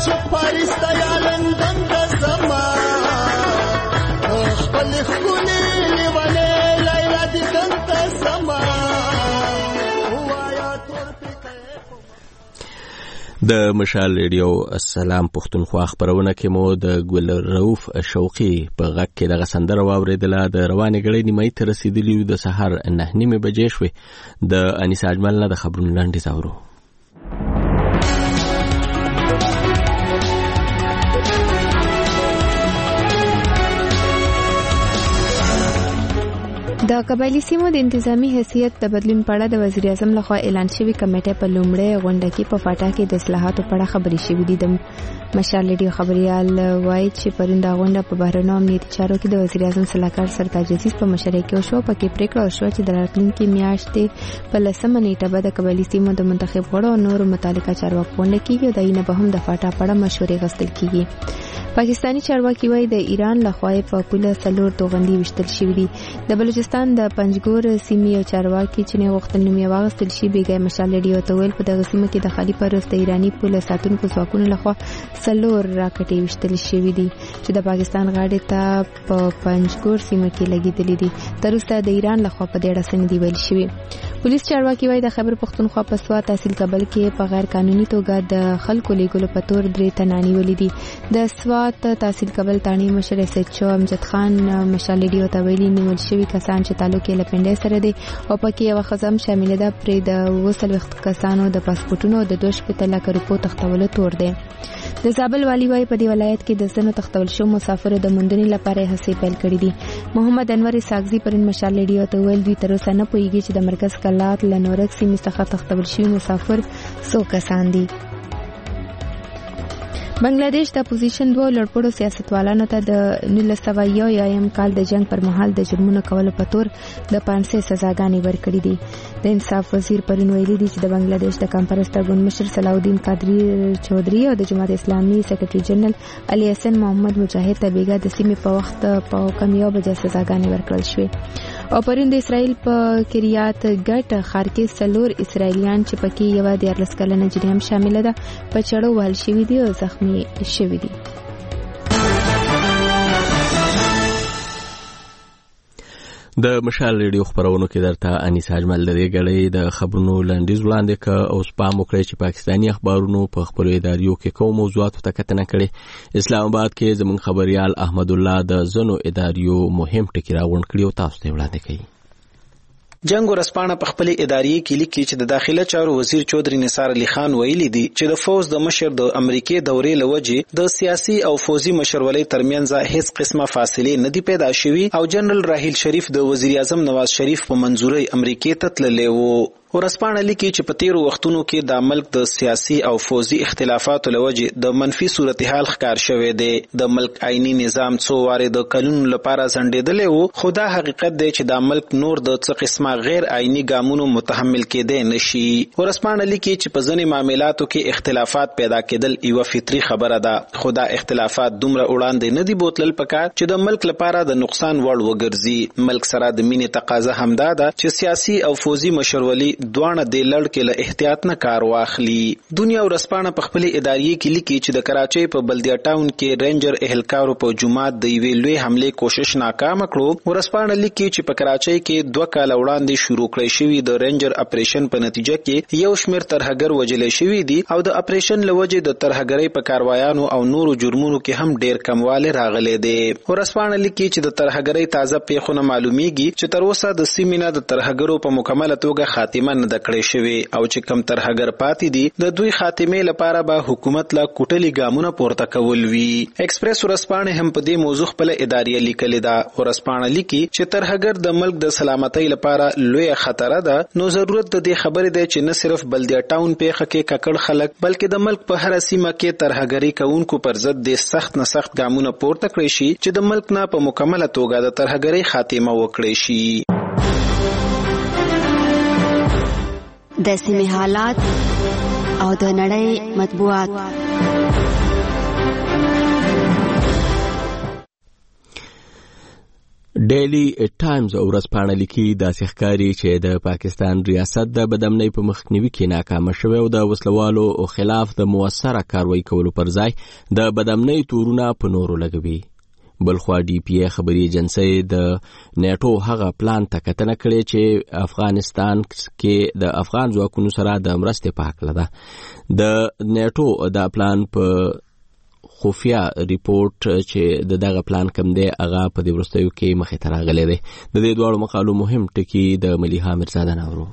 چې پاریس ته یا لندن ته ځمه خپلې ښکلې لیونۍ لیلا دیدن ته ځمه د مشال ریډیو السلام پښتونخوا خبرونه کې مو د ګل رؤف شوقي په غږ کې دغه سندره واورېدله. د روانې ګړۍ نیمایي ته رسېدلي د سهار نهه نیمې بجې شوې. د انیسا اجمل نه د خبرونو لنډیز اورو. د قبایلی سیمو د انتظامی حیثیت د بدلون په اړه د وزیر اعظم لخوا اعلان شوی کمیټه په لومړۍ غونډه کې په فاټا کې د اصلاحاتو په اړه خبرې شوې دي. د مشال ریډیو خبريال وایي چې پرون دا غونډه په بهرنیو امنیتي چارو کې د وزیر اعظم سلاکار سرتاج عزیز په مشرۍ کې وشوه. پکې پریکړه وشوه چې د راتلونکي میاشتې په لسمه نیټه به د قبایلی سیمو د منتخب غړو او نورو متعلقه چارواکو غونډه کېږي او د یې نه به هم د فاټا په اړه مشورې غوښتل کېږي. پاکستانی چارواکي وایي د ایران لخوا په پوله څلور توغندي وشتل شوي دي. د بلوچستان د پنجګور سیمې او چارواکي چې نه غوښتل نوم یې واغستل شي بیګای مشال ریډیو ته ویل په دغه سیمه کې د خالي پرست ایرانی پوله ساتونکو ځواکونو لخوا څلور راکټې وشتل شوي دي چې د پاکستان غاړې ته په پنجګور سیمه کې لګېدلې دي. تر اوسه د ایران لخوا په دې اړه څه نه دي ویل شوي. پولیس چارواکي وایي د خیبر پښتونخوا په سوات تحصیل کابل کې په غیر قانوني توګه د خلکو لیږلو په تور درې تنه نیولي دي. د سوات تحصیل کابل تانی مشر ایس ایچ او امجد خان مشال ریډیو ته ویلي نیول شوي کسان چې تعلق یې له پنډۍ سره دی او پکې یوه ښځه هم شامله ده پرې د اووه څلوېښت کسانو د پاسپورټونو د دوه شپېته لکه روپو تښتولو تور دی. د زابل والي وایي په دې ولایت کې د ځینو تښتول شوو مسافرو د موندنې لپاره هڅې پیل کړې دي. محمد انور اسحاقزي پرون مشال ریډیو ته ویل دوی تر اوسه نه پوهېږي چې د مرکز کلات له نورک سیمې څخه تښتول شوي مسافر څو کسان دي. بنگلاديش د اپوزیشن دوه لړپوړو سیاستوالانو ته د نولس سوه یو یایم کال د جنگ پر مهال د جرمونو کولو په تور د پانسۍ سزاګانې ورکړې دي. د انصاف وزیر پرون ویلي دي چې د بنگلاديش د کمپرسته ګوند مشر صلاح الدین قادری چودھری او د جماعت اسلامي سیکریټري جنرال علي حسن محمد مجاهد ته بیګا د سیمې په وخت په کم یو بجې سزاګانې ورکړل شوې. او پرون د اسرائیل په کریات ګټ ښار کې څلور اسرائیلیان چې پکې یوه دیارلس کلنه نجلۍ هم شامله ده په چړو وهل شوي دي او زخمي شوي دي. د مشال ریډیو خبرونو کې درته انیس اجمل د دې غړې د خبرونو لنډیز وړاندې ک او سپام وکړي چې پاکستانی اخبارونو په خپل اداریو کې کوم موضوعاتو ته کتنه کړي. اسلام آباد کې زموږ خبريال احمد الله د زنو اداریو مهم ټکی راغونډ کړي او تاسو ته وړاندې کوي. جنگ ورسپانه په خپل ادارې کې لیکي چې د داخله چارو وزیر چودھری نثار علي خان ویلي دي چې د فوز د مشر د امریکای دورې لوجه د سیاسي او فوزي مشرولۍ ترمنځ هیڅ قسمه فاصله نه دی پیدا شوی او جنرال راحیل شریف د وزیر اعظم نواز شریف په منزوري امریکای ته تللی وو. ورسپانه لیکي چې په تیرو وختونو کې د ملک د سیاسي او فوزي اختلافاتو لوجه د منفي صورتحال ښکار شوی دی. د ملک آئینی نظام څو واره د قانون لپاره ځنډېدلی وو خو دا حقیقت دی چې د ملک نور د څه قسمه غیر آئینی ګامونو متحمل کېدی نشي. ورسپانه لیکي چې په ځینې معاملاتو کې اختلافات پیدا کېدل یوه فطري خبره ده خو دا اختلافات دومره وړاندې نه دي بوتلل پکار چې د ملک لپاره د نقصان وړ وګرځي. ملک سره د مینې تقاضا همدا ده چې سیاسي او فوزي مشرولي دوانه د لړ کې له احتیاط نه کار واخلي. دنیا ورسپانه په خپل ادارې کې لیکي چې د کراچۍ په بلدیا ټاون کې رینجر اهلکارو په جمعات د یوې لوی حمله کوشش ناکام کړو. ورسپانه لیکي چې په کراچۍ کې دوه کال وړاندې شروع کړی شوی د رینجر اپریشن په نتیجه کې یو شمېر ترهګر وژل شوی دي او د اپریشن لوجه د ترهګرۍ په کاروایانو او نورو جرمونو کې هم ډیر کمواله راغلی دی. ورسپانه لیکي چې د ترهګرۍ تازه پیښونه معلومیږي چې تر اوسه د سیمې نه د ترهګرو په مکمله توګه خاتمه نه د کړې شوی او چې کم ترهګر پاتې دي د دوی خاتمه لپاره به حکومت لا کوټلي ګامونه پورته کول وی. ایکسپریس ورسپانه هم په دې موضوع خپل ادارې لیکلې ده. ورسپانه لیکي چې ترهګر د ملک د سلامتۍ لپاره لوی خطر ده نو ضرورت د دې خبرې ده چې نه صرف بلدیا ټاون پیښه کې ککړ خلک بلکې د ملک په هر سیمه کې ترهګری کوونکو پر ضد د سخت نه سخت ګامونه پورته کړی شي چې د ملک نه په مکمله توګه د ترهګری خاتمه وکړي شي. د سیمې حالات او د نړۍ مطبوعات. ډیلی ټایمز ورځپاڼه لیکي داسې ښکاري چې د پاکستان ریاست د بدامنۍ په مخنیوي کې ناکامه شوی او د وسلوالو خلاف د موثره کاروایی کولو پر ځای د بدامنۍ تورونه په نورو لګوي. بلخوا ډي پی ای خبري ایجنسۍ د نیټو هغه پلان ته کتنه کړې چې افغانستان کې د افغان ځواکونو سره د مرستې په هکله ده. د نیټو دا پلان په خفیه ریپورت چې د دغه پلان کم دی هغه په دې وروستیو کې مخې ته راغلی دی. د دې دواړو مقالو مهم ټکي د ملیحه میرزاده ناورو.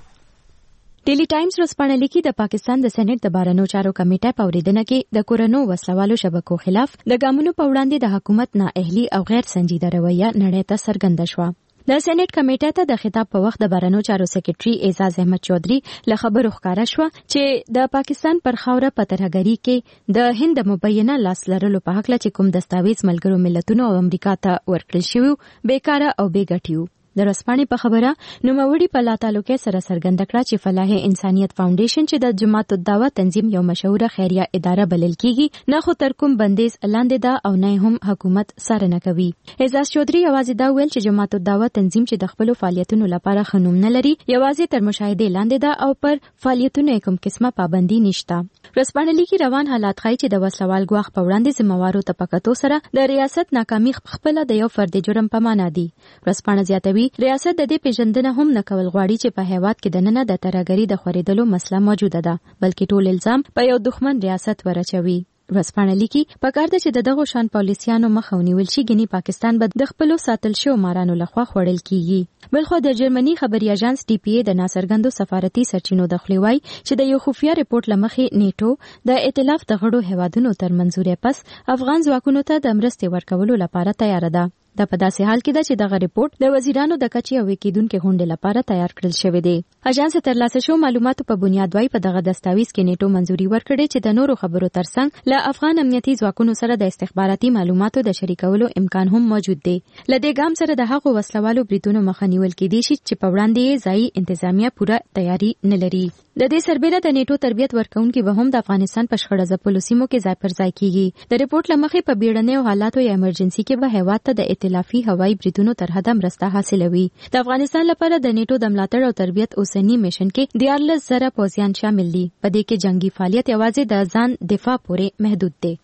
ډیلی ټایمز ورځپاڼه لیکي د پاکستان د سېنات د بهرنیو چارو کمیټې په اورېدنه کې د کورونو وسلوالو شبکو خلاف د ګامونو په وړاندې د حکومت نااهلي او غیر سنجیده رویه نړۍ ته څرګنده شوه. د سېنات کمیټې ته د خطاب په وخت د بهرنیو چارو سکرټري اعزاز احمد چودھری له خبرو ښکاره شوه چې د پاکستان پر خاوره په ترهګرۍ کې د هند مبینه لاس لرلو په هکله چې کوم دستاویز ملګرو ملتونو او امریکا ته ورکړل شوی بیکاره او بې ګټې و. د رسپانې په خبره نوموړي په لا تعلقې سره څرګنده کړه چې فلاح انسانیت فاونډیشن چې د جماعت الدعوه تنظیم یو مشهوره خیریه اداره بلل کیږي نه خو تر کوم بندیز لاندې ده او نه هم حکومت څارنه کوي. اعزاز چودھری یوازې دا ویل چې جماعت الدعوه تنظیم چې د خپل فعالیتونو لپاره خنوم نه لري یوازې تر مشاهده لاندې ده او پر فعالیتونو کوم قسمه پابندي نشته. رسپانې لیکي روان حالات ښایي چې د وسلوال ګواښ په وړاندې ذمہوارو ته په کتو سره د ریاست ناکامي خپله د یو فردي جرم په معنا دي. رسپانې زیاتوي ریاست د دې پیژندنه هم نه کول غواړي چې په هیواد کې د ننه د ترهګرۍ د خورېدلو مسله موجوده ده بلکې ټول الزام په یو دښمن ریاست ورچوي. ورځپاڼه لیکي پکار ده چې د دغو شان پالیسیانو مخه ونیول شي ګنې پاکستان به د خپلو ساتل شوو مارانو لخوا خوړل کیږي. بلخو د جرمني خبري اژانس ډي پی ای د ناڅرګندو سفارتي سرچینو د خولې وایي چې د یو خفیه ریپورت له مخې نیټو د ائتلاف د غړو هیوادونو تر منځورۍ پس افغان ځواکونو ته د مرستې ورکولو لپاره تیار ده. دا په داسې حال کې ده چې دغه ریپورت د وزیرانو د کچې او کېدونکو غونډې لپاره تیار کړل شوی دی. اژانس ترلاسه شو معلوماتو په بنیاد وای په دغه دستاویز کې نیټو منځوري ورکړې چې د نورو خبرو ترڅنګ له افغان امنیتي ځواکونو سره د استخباراتي معلوماتو د شریکولو امکان هم موجود دی. لدې ګام سره د هغو وسلوالو بریدونو مخه نیول کېدی شي چې په وړاندې ځایي انتظامیه پوره تیاری نه لري. د دې سربېره د نیټو تربیت ورکونکي به هم د افغانستان په شخړه ځپلو سیمو کې ځای پر ځای کیږي. د ریپورت له مخې په بیړنیو حالاتو یا ایمرجنسي کې به هیواد ته د ائتلافي هوایي بریدونو تر حده مرسته حاصلوي. د افغانستان لپاره د نیټو د ملاتړ او تربیت اوسنی میشن کې دیارلس زره پوځیان شامل دي. په دې کې جنگي فعالیت یوازې د ځان دفاع پورې محدود دی.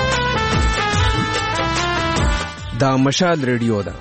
دا مشال ریډیو ده.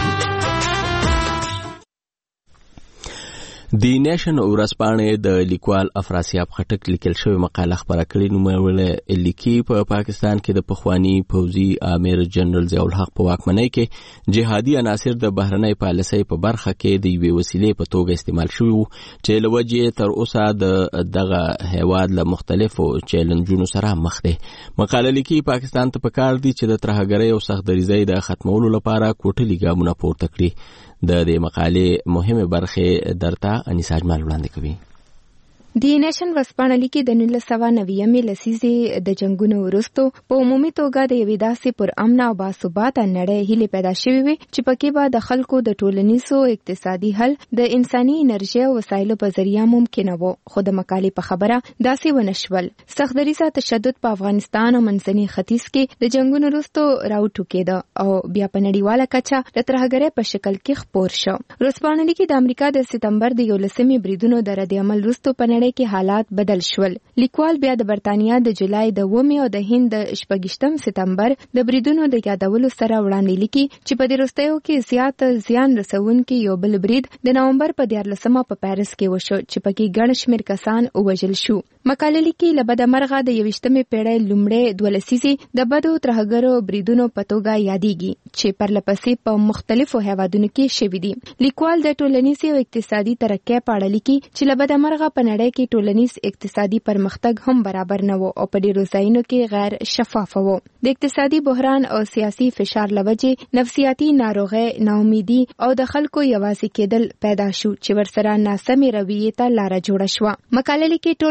دی نیشن ورځپاڼې د لیکوال افراسیاب خټک لیکل شوی مقاله خپره کړې. نوموړی لیکي په پاکستان کې د پخوانی پوځي امیر جنرال ضیاء الحق په واکمنۍ کې جهادي عناصر د بهرنۍ پالیسۍ په برخه کې د یوې وسیلې په توګه استعمال شوي وو چې له وجې تر اوسه د دغه هیواد له مختلفو چیلنجونو سره مخ دی. مقاله لیکي پاکستان ته پکار دی چې د ترهګرۍ او سختدریزۍ د ختمولو لپاره کوټلي ګامونه پورته کړي. د دې مقالې مهمه برخه درته انیسا اجمل وړاندې کوي. دی نیشن ورځپاڼه لیکي د نولس سوه نوي لسیزې د جنگونو وروسته په عمومي توګه د یوې داسې پر امن او باثباته نړۍ هیلې پیدا شوې وي چې پکې به د خلکو د ټولنیزو اقتصادي حل د انساني انرژي او وسایلو په ذریعہ ممکن وو. خو د مقالې په خبره داسې ونشول. سختدریزه تشدد په افغانستان او منځني ختیځ کې د جنگونو وروسته راوټوکېده او بیا په نړیواله کچه د ترهګرۍ په شکل کې خپور شو. ورځپاڼه لیکي د امریکا د سپتمبر د یولسمې بریدونو د رد عمل وروسته په کې حالات بدل شول. لیکوال بیا د برتانیا د جولای د اوومې او د هند د شپږشتم سپتمبر د بریدونو د یادولو سره وړاندې لیکي چې په دې وروستیو کې زیات زیان رسونکي یو بل برید د نومبر په دیارلسمه په پاریس کې وشو چې پکې ګڼ شمېر کسان ووژل شو. مقاله لیکي له بده مرغه د یویشتمې پیړۍ لومړۍ دوه لسیزې د بدو ترهګرو بریدونو په توګه یادېږي چې پرلپسې په مختلفو هیوادونو کې شوي دي. لیکوال د ټولنیزې او اقتصادي ترقۍ په اړه لیکي چې له بده مرغه په نړۍ کې ټولنیز اقتصادي پرمختګ هم برابر نه و او په ډیرو ځایونو کې غیر شفاف و. د اقتصادي بحران او سیاسي فشار لوجې نفسیاتي ناروغۍ، ناامیدي او د خلکو یوازې کېدل پیدا شو چې ورسره ناسمې رویې ته لاره جوړه شوه. مقاله لیکي ټولو اقلیتونو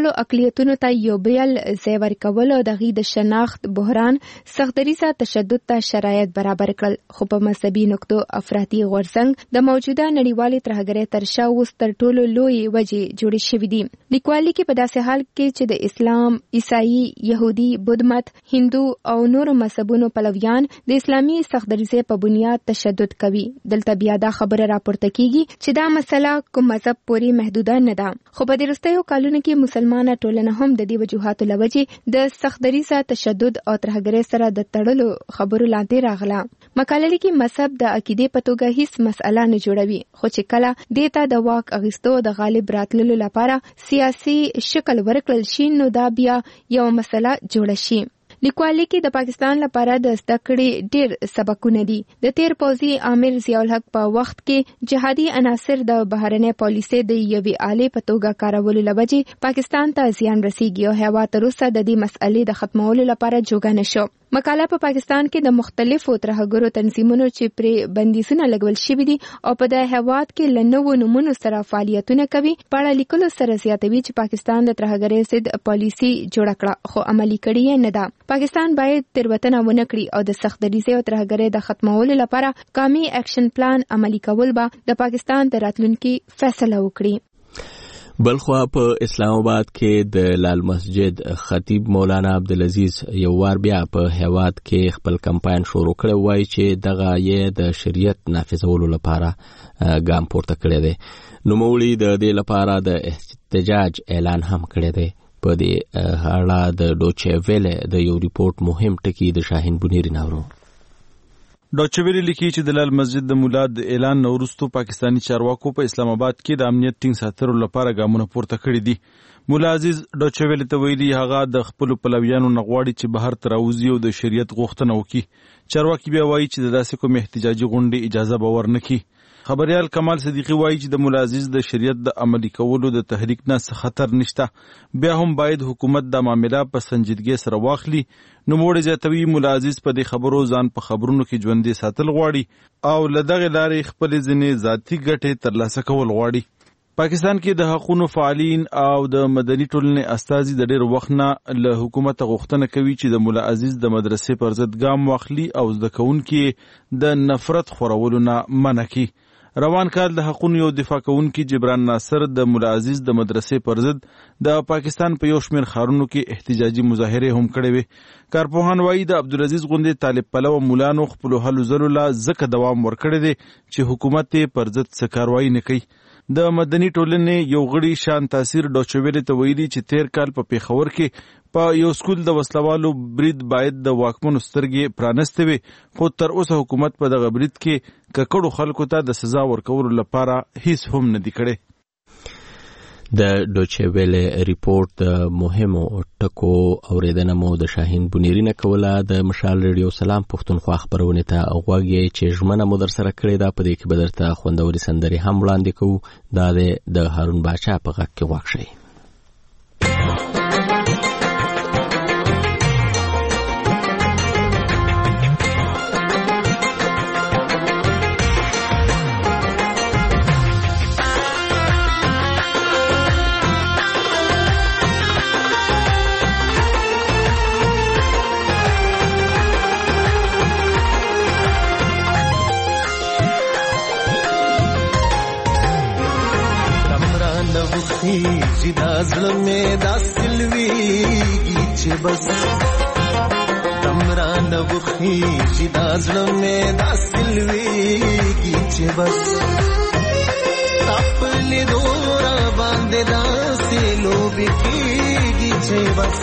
فعالیتونو ته یو بیل ځای ورکول او د غي د شناخت بحران سختدریزه تشدد ته شرایط برابر کړل. خو په مذهبي نقطو افراطي غورځنګ د موجوده نړیوالې ترهګرۍ تر شا اوس تر ټولو لوی وجې جوړې شوې دي. لیکوال لیکي په داسې حال کې چې د اسلام، عیسائی، يهودي، بودمت، هندو او نورو مذهبونو پلویان د اسلامي سختدریزۍ په بنیاد تشدد کوي. دلته بیا دا خبره راپورته کیږي چې دا مسله کوم مذهب پورې محدوده نه ده. خو په دې وروستیو کلونو کې مسلمانه ټولنه هم د دې وجوهاتو له وجې د سختدریزه تشدد او ترهګرۍ سره د تړلو خبرو لاندې راغله. مقاله لیکي مذهب د عقیدې په توګه هیڅ مسله نه جوړوي، خو چې کله دې ته د واک اخیستو د غالب راتللو لپاره سیاسي شکل ورکړل شي نو دا بیا یو مسله جوړه شي. لیکوال لیکي د پاکستان لپاره د زده کړې ډېر سبقونه دي. د تیر پوځي امیر ضیاء الحق په وخت کې جهادي عناصر د بهرنۍ پالیسۍ د یوې آلې په توګه کارولو له وجې پاکستان ته زیان رسیږي او هیواد تر اوسه د دې مسئلې د ختمولو لپاره جوګه نشو. مقاله په پاکستان کې د مختلفو ترهګرو تنظیمونو چې پرې بندیزونه لګول شوي دي او په دې هیواد کې له نوو نومونو سره فعالیتونه کوي په اړه لیکلو سره زیاتوي چې پاکستان د ترهګرۍ ضد پالیسي جوړه کړه خو عملي کړې یې نه ده. پاکستان باید تېروتنه ونه کړي او د سختدریزۍ او ترهګرۍ د ختمولو لپاره قومي اکشن پلان عملي کول به د پاکستان د راتلونکي فیصله وکړي. بلخوا په اسلام آباد کې د لال مسجد خطیب مولانا عبدالعزیز یو وار بیا په هیواد کې خپل کمپاین شروع کړی وای چې دغه یې د شریعت نافذولو لپاره ګام پورته کړی دی. نوموړي د دې لپاره د احتجاج اعلان هم کړی دی. په دې اړه د ډوچه ویله د یو ریپورت مهم ټکی د شاهین بنيري ناورو. ډوچه ویلي لیکي چې د لال مسجد د مولا د اعلان نه وروسته پاکستاني چارواکو په اسلام آباد کې د امنیت ټینګ ساتلو لپاره ګامونه پورته کړي دي. مولا عزیز ډوچه ویلي ته ویلي هغه د خپلو پلویانو نه غواړي چې بهر ته راوځي او د شریعت غوښتنه وکړي. چارواکي بیا وایي چې د داسې کوم احتجاجي غونډې اجازه به ورنکړي. خبريال کمال صدیقی وایي چې د مولا عزیز د شریعت د عملي کولو د تحریک نه څه خطر نشته، بیا هم باید حکومت د معاملې په سنجیدګۍ سره واخلي. نوموړي زیاتوي مولا عزیز په دې خبرو ځان په خبرونو کې ژوندي ساتل غواړي او له دغې لارې خپلې ځینې ذاتي ګټې ترلاسه کول غواړي. پاکستان کې د حقوقو فعالین او د مدني ټولنې استازي د ډېر وخت نه له حکومت غوښتنه کوي چې د مولا عزیز د مدرسې پر ضد ګام واخلي او زده کوونکي د نفرت خورولو نه منع کړي. روان کال د حقوقو یو دفاع کوونکي جبران ناصر د مولا عزیز د مدرسې پر ضد د پاکستان په یو شمېر ښارونو کې احتجاجي مظاهرې هم کړې وې. کارپوهان وایي د عبدالعزیز غوندې طالب پلوه مولانو خپلو هلو ځلو لا ځکه دوام ورکړی دی چې حکومت یې پر ضد څه کاروایي نه کوي. د مدني ټولنې یو غړي شان تاثیر ډوچویلې ته ویلي چې تیر کال په پیښور کې په یو سکول د وسلوالو برید باید د واکمنو سترګې پرانستې وي، خو تر اوسه حکومت په دغه برید کې ککړو خلکو ته د سزا ورکولو لپاره هیڅ هم نه دی کړی. د ډوچه ویله ریپورت د مهمو ټکو اوریدنه مو د شاهین بنيري نه کوله. د مشال ریډیو سلام پښتونخوا خبرونه ته غوږ یې چې ژمنه مو در سره کړې ده، په دې کې به درته خوندورې سندرې هم وړاندې کوو. دا د هارون باچا په غږ کې غوږ شئ. چې دا زړه مې دا سلويږي چې بس تمران وخی چې دا زړه مې دا سلويږي چې بس خپل دورا باندې دا سلوبي کیږي چې بس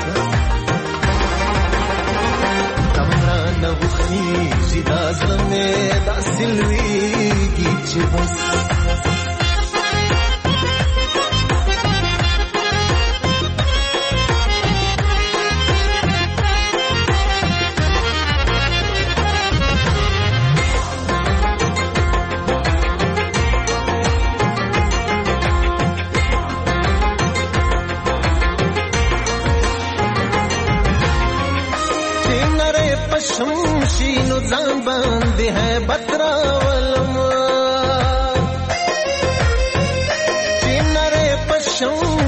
تمران وخی چې دا زړه مې دا سلويږي چې بس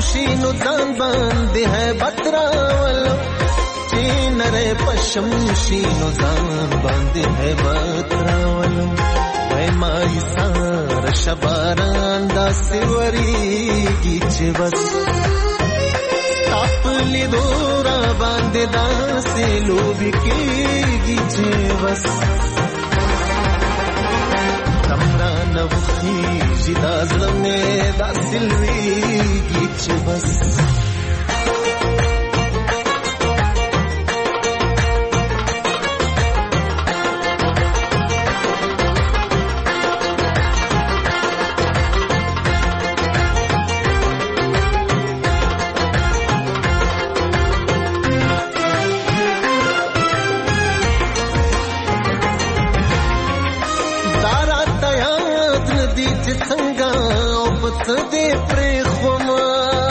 شینو ځان باندې هیبت راولم چې نری پشم شینو ځان باندې هیبت راولم وای مای سار شباران داسې وریږي چې بس تاپلی دورا باندې داسې لوبې کېږي چې بس تمرا نوخیږي دا زړه مې داسې لویږي چې بس دې پرې خوما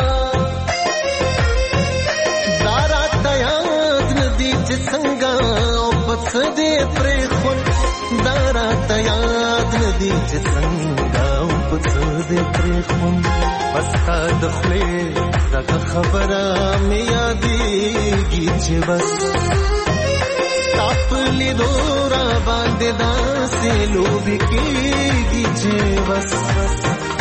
دارا تیاد ندی چې څنګه او پس دې پرې خون دارا تیاد ندی چې څنګه او پس دې پرې خون بس تا د خپل دا خبره مې یادېږي چې بس تاپلی دورا باندې داسې لوبې کېږي چې بس بس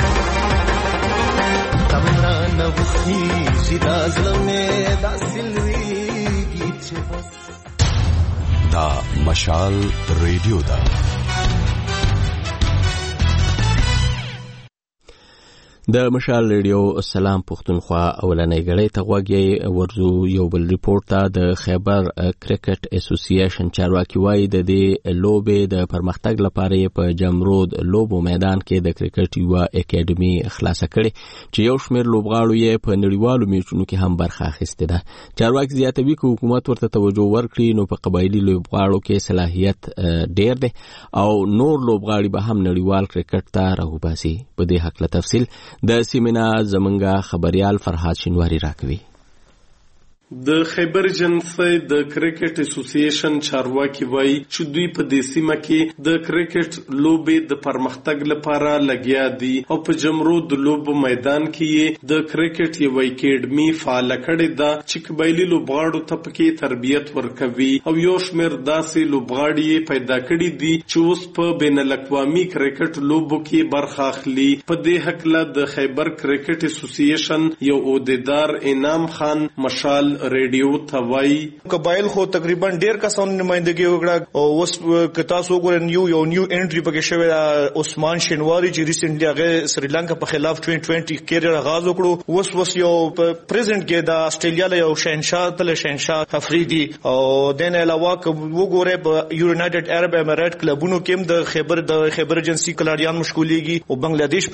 تمرا نوخیږي دا زړه مې داسې لویږي چې بس دا مشال ریډیو ده. د مشال ریډیو سلام پښتونخوا اولنۍ غړې ته غوږی ورزو یو بل ریپورت ته د خیبر کرکټ اسوسییشن چارواکي وایي د دې لوبې د پرمختګ لپاره په جمرود لوبو میدان کې د کرکټ یو اکیډمي خلاصه کړې چې یو شمېر لوبغاړو یې په نړیوالو میچونو کې هم برخه اخیستې ده. چارواکي زیاتوي چې حکومت ورته توجه ورکړي نو په قبایلي لوبغاړو کې صلاحیت ډېر دی او نور لوبغاړي به هم نړیوال کرکټ ته راوباسي. په دې هکله تفصیل د سیمنا زمنګا خبريال فرحات شینواری راکوي. د خیبر جنسي د کرکټ اسوسییشن چارواکي وایي چې دوی په دې سیمه کې د کرکټ لوبې د پرمختګ لپاره لګیا دي او په جمرود لوبو میدان کې د کرکټ یو اکیډمي فعال کړې ده چې قبایلي لوبغاړو ته پکې تربیت ورکوي او یو شمېر داسې لوبغاړي پیدا کړي دي چې اوس په بین الاقوامي کرکټ لوبو کې برخه اخلي. په دې هکله د خیبر کرکټ اسوسییشن یو عہدیدار انعام خان مشال ریډیو توای قبایل خو تقریبا ډیر کسان نمائندګي وکړه او اوس کتا سو ګور نیو یو نیو انټری پکې شوی عثمان شینواری چې ریسنټلی هغه سریلانکا په خلاف ټوئنټي ټوئنټي کېر آغاز وکړو. اوس اوس یو پریزنټ کې د استرالیا له یو شهنشاه تل شهنشاه افریدي او دین علاوه وګوره په یونایټډ عرب امارات کلبونو کې د خیبر د خیبر ایجنسی کلاریان مشغولېږي او بنگلاديش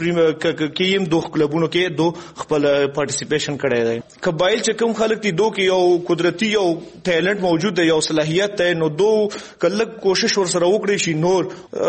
کې هم دوه کلبونو کې دوه خپل پارټیسیپیشن کړی دی. قبایل چې کوم خلک دي دوه یو قدرتی یو ټیلنٹ موجود دی یو صلاحیت دی نو دو کله کوشش ور سره وکړي شي نور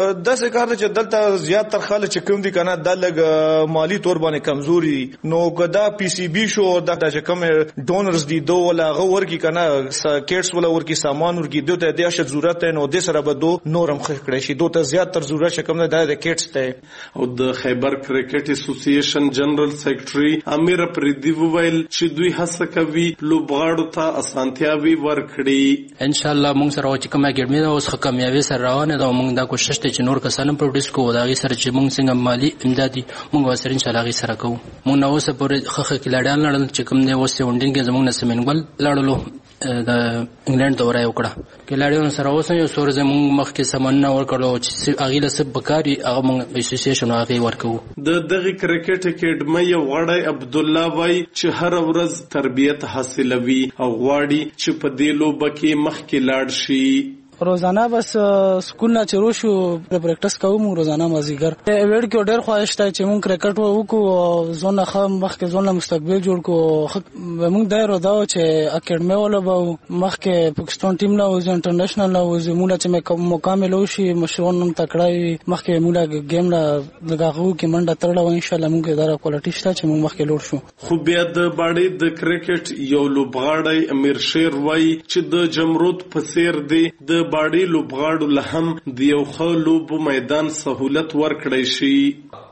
د څه کار چې دلته زیات تر خاله چې کوم دي کنه د لګ مالی تور باندې کمزوري نو کدا پی سی بی شو د چې کوم ډونرز دي دو ولا غور کی کنه کیټس ولا ور کی سامان ور کی دوه د اشد ضرورت نو د سره به دو نورم خخ کړي شي دوه زیات تر ضرورت شکم نه د کیټس ته او د خیبر کرکټ اسوسییشن جنرال سیکریټري امیر پردی وویل چې دوی هڅه کوي لوبغاړو ته اسانتیاوي ورکړي. ان شاء الله موږ سره چې کومه اکیډمي ده اوس کامیابی سره روانه ده او موږ دا کوشش ته چې نور کسان پروډوس کوو دا غي سره چې موږ څنګه مالی امدادي موږ سره ان شاء الله غي سره کوو. موږ نو اوس پورې خخه کلاډان لړل چې کوم نه اوس وندین کې زموږ نسمنګل لړلو د انګلند دورې وکړه کلاډیون سره اوس یو سور زموږ مخ کې سمنه ورکړو چې اغه له سب بکاری هغه موږ اسوسییشن هغه ورکو. د دغه کرکټ اکیډمي یو غړی عبد الله وای چې هر ورځ تربیت حاصلوي او غواړي چې په دې لوبه کې مخ کې لاړ شي. روزانه بس سکول نه چرو شو پریکټس کوم روزانه مازیګر وړ کې ډېر خواهش ته چې مونږ کرکټ وکړو زونه خام مخ کې زونه مستقبل جوړ کو مونږ دا رو دا چې اکیډمي ولا به مخ کې پاکستان ټیم لا او انټرنیشنل لا او زموږ چې مکمل شي مشرون نن تکړه مخ کې موږ گیم لا دغه کې منډه ترړو ان شاء الله مونږ دا کوالټی شته چې مونږ مخ کې لوړ شو. خو بیا د باډي د کرکټ یو لوبغاړی امیر شیر وای چې د جمرود په سیر دی د باډي لوبغاړو له هم د یو ښه لوبو میدان سہولت ورکړی شي.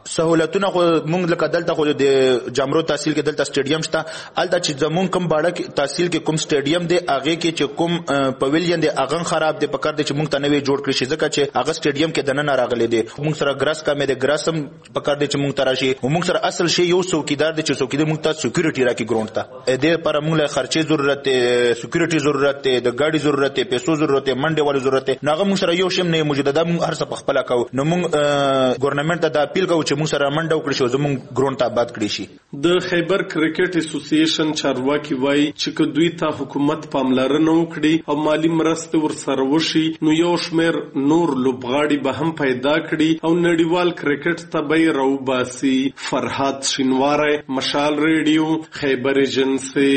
سہولتونه خو موږ لکه دلته خو د جامرو تحصیل کې دلته سټیډیم شته الته چې زمون کوم باړه تحصیل کې کوم سټیډیم دی هغه کې چې کوم پویلین دی هغه خراب دی پکړ دی چې موږ ته نوې جوړ کړی شي ځکه چې هغه سټیډیم کې دنه راغلي دی موږ سره ګراس کا مې د ګراسم پکړ دی چې موږ ته راشي موږ سره اصل شی یو څوکیدار دی چې څوکیدار موږ ته سکیورټي راکې ګراوند ته دې پر موږ له خرچې ضرورت دی سکیورټي ضرورت دی د ګاډي ضرورت دی پیسو ضرورت دی منډه والو ضرورت دی ناغه موږ سره یو شیم نه موجوده ده موږ هر څه په خپل کو نو موږ ګورنمنت ته د اپیل کوو چې موږ سره منډه وکړي شو زموږ ګراوند ته آباد کړی شي د خیبر کرکټ اسوسییشن چارواکي وایي چې دوی ته حکومت پاملرنه وکړي او مالی مرسته ورسره وشي نو یو شمیر نور لوبغاړي به هم پیدا کړي او نړیوال کرکټ ته به راوباسي. فرحات شینواری، مشال ریډیو، خیبر ایجنسی.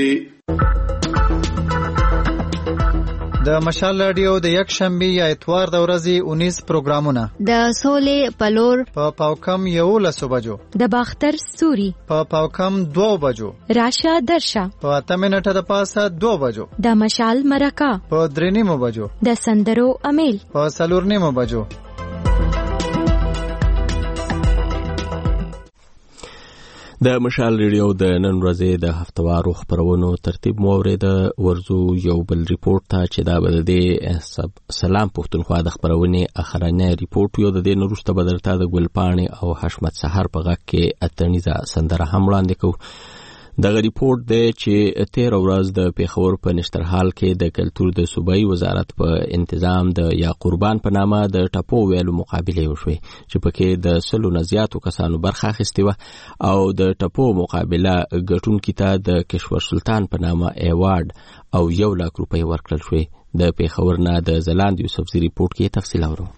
د مشال رادیو د یک شنبه یا اتوار د ورځې انیس پروګرامونه د سولې پلور په پاوکم یو لسو بجو، د باختر ستوري په پاوکم دو بجو، راشه درشه په اته منټه د پاسه دو بجو، د مشال مرکه په درې نیمو بجو، د سندرو امیل په څلور نیمو بجو. د مشال ریډیو د نن ورځې د هفتوارو خبرونو ترتیب مو اورېده. ورځو یو بل ریپورت ته چې دا به د سلام پښتونخوا د خبرونې اخرنی ریپورت یو د دې نه وروسته به درته د ګلپاڼې او حشمت سحر په غږ کې اتڼیزه سندره هم وړاندې کوو. دغه ریپورت دی چې تېره ورځ د پېښور په نشترحال کې د کلتور د صوبایي وزارت په انتظام د یا قربان په نامه د ټپو ویلو مقابلې وشوې چې پکې د سلو نه زیاتو کسانو برخه اخیستې وه او د ټپو مقابله ګټونکي ته د کشور سلطان په نامه ایوارډ او یو لاک روپۍ ورکړل شوې. د پېښور نه د ځلاند یوسفزي ریپورت کې تفصیل اورو.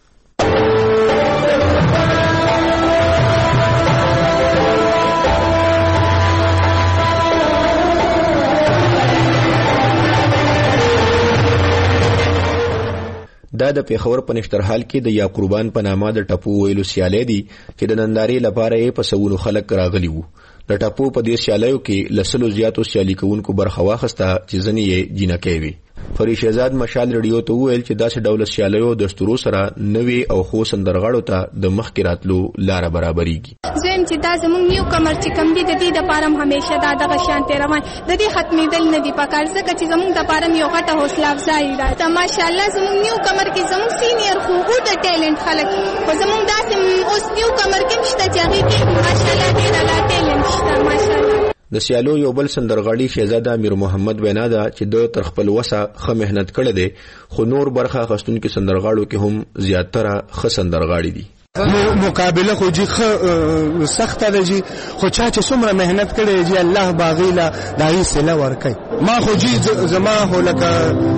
دا د پېښور په نشترحال کې د یا قربان په نامه د ټپو ویلو سیالۍ دي چې د نندارې لپاره یې په سوونو خلک راغلي وو. د ټپو په دې سیالیو کې لسلو زیاتو سیالي کوونکو برخه واخیسته چې ځینې یې جینکۍ وي. فرید شهزاد مشال ریډیو ته وویل چې داسې ډول سیالیو دستورو سره نوي او خو سندرغاړو ته د مخکې راتلو لاره برابرېږي. زم چې دا زموږ نیو کمر چې کم دي د دې لپاره همیشه دا دغه شانتي روان د دې ختمېدل نه دي پکار ځکه چې زموږ لپاره یو غټه حوصله افزایي ده. ماشاءالله زموږ نیو کمر کې زموږ سینیر خو د ټیلنت خلک خو زموږ داسې اوس نیو کمر کې مشته چې هغه کې ماشاءالله ډېر لا ټیلنت شته. ماشاءالله د سیالو یو بل سندرغاړي شهزاده امیر محمد وینا ده چې د تر خپل وسه ښه مهنت کړی دی خو نور برخه اخیستونکي سندرغاړو کې هم زیاتره ښه سندرغاړي دي. مقابله خو جی سخته ده جی خو چا چې څومره مهنت کړی جی الله باغیله دایي سله ورکي. ما خو جی زما هو لکه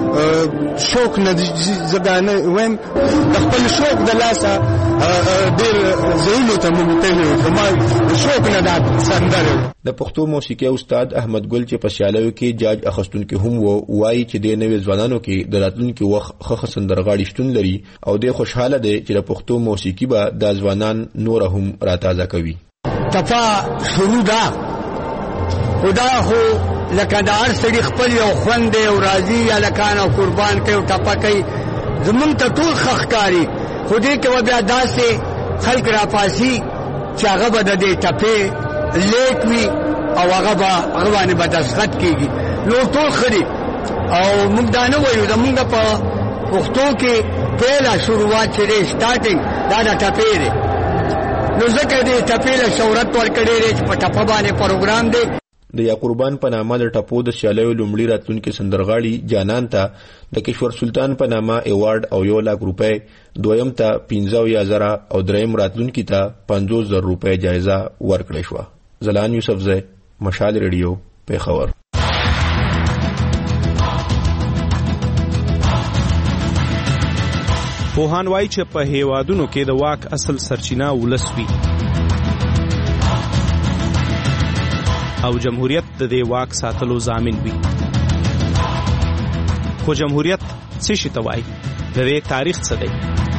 شوق نه زګانه ویم د خپل شوق د لاسه ډېر زینو ته مونږ ته ما شوق نه دا سندره. د پښتو موسیقي استاد احمد ګل چې په سیالیو کې جاج اخستونکو هم وو وایي چې د نوې ځوانانو کې د راتلونکي وخت ښه سندرغاړي شتون لري او د خوشاله دي چې د پښتو موسیقي به د ځوانان نور هم راتازه کوي. تفا شروع ده خدا هو لکه د هر سړي خپل یو خوند او راضي یا لکانو قربان کوي او ټپه کوي زمونږ ته ټول خخکاری خو دې کې بیا داسې خلک راپاسي چې هغه به د دې ټپې لیک وي او هغه به هغه باندې به دستخط کېږي نو ټول خري او موږ دا نه وایو زمونږ په پښتو کې پهلا شروعات چې دی سٹارټینګ دا د ټپې دی نو ځکه دې ټپې له شهرت ورکړی دی چې په ټپه باندې پروګرام دی. د یا قربان په نامه د ټپو د سیالیو لومړي راتلونکي سندرغاړي جانان ته د کشور سلطان په نامه ایوارډ او یو لاک روپۍ، دویم ته پنځه اویا زره او دریم راتلونکي ته پنځوس زره روپۍ جایزه ورکړې شوه. زلان یوسفزی، مشال ریډیو، پېښور. پوهان وایي چې په هیوادونو کې د واک اصل سرچینه ولس وي او جمهوریت د دې واک ساتلو ضامن وي. خو جمهوریت څه شي ته وایي؟ د دې تاریخ څه دی؟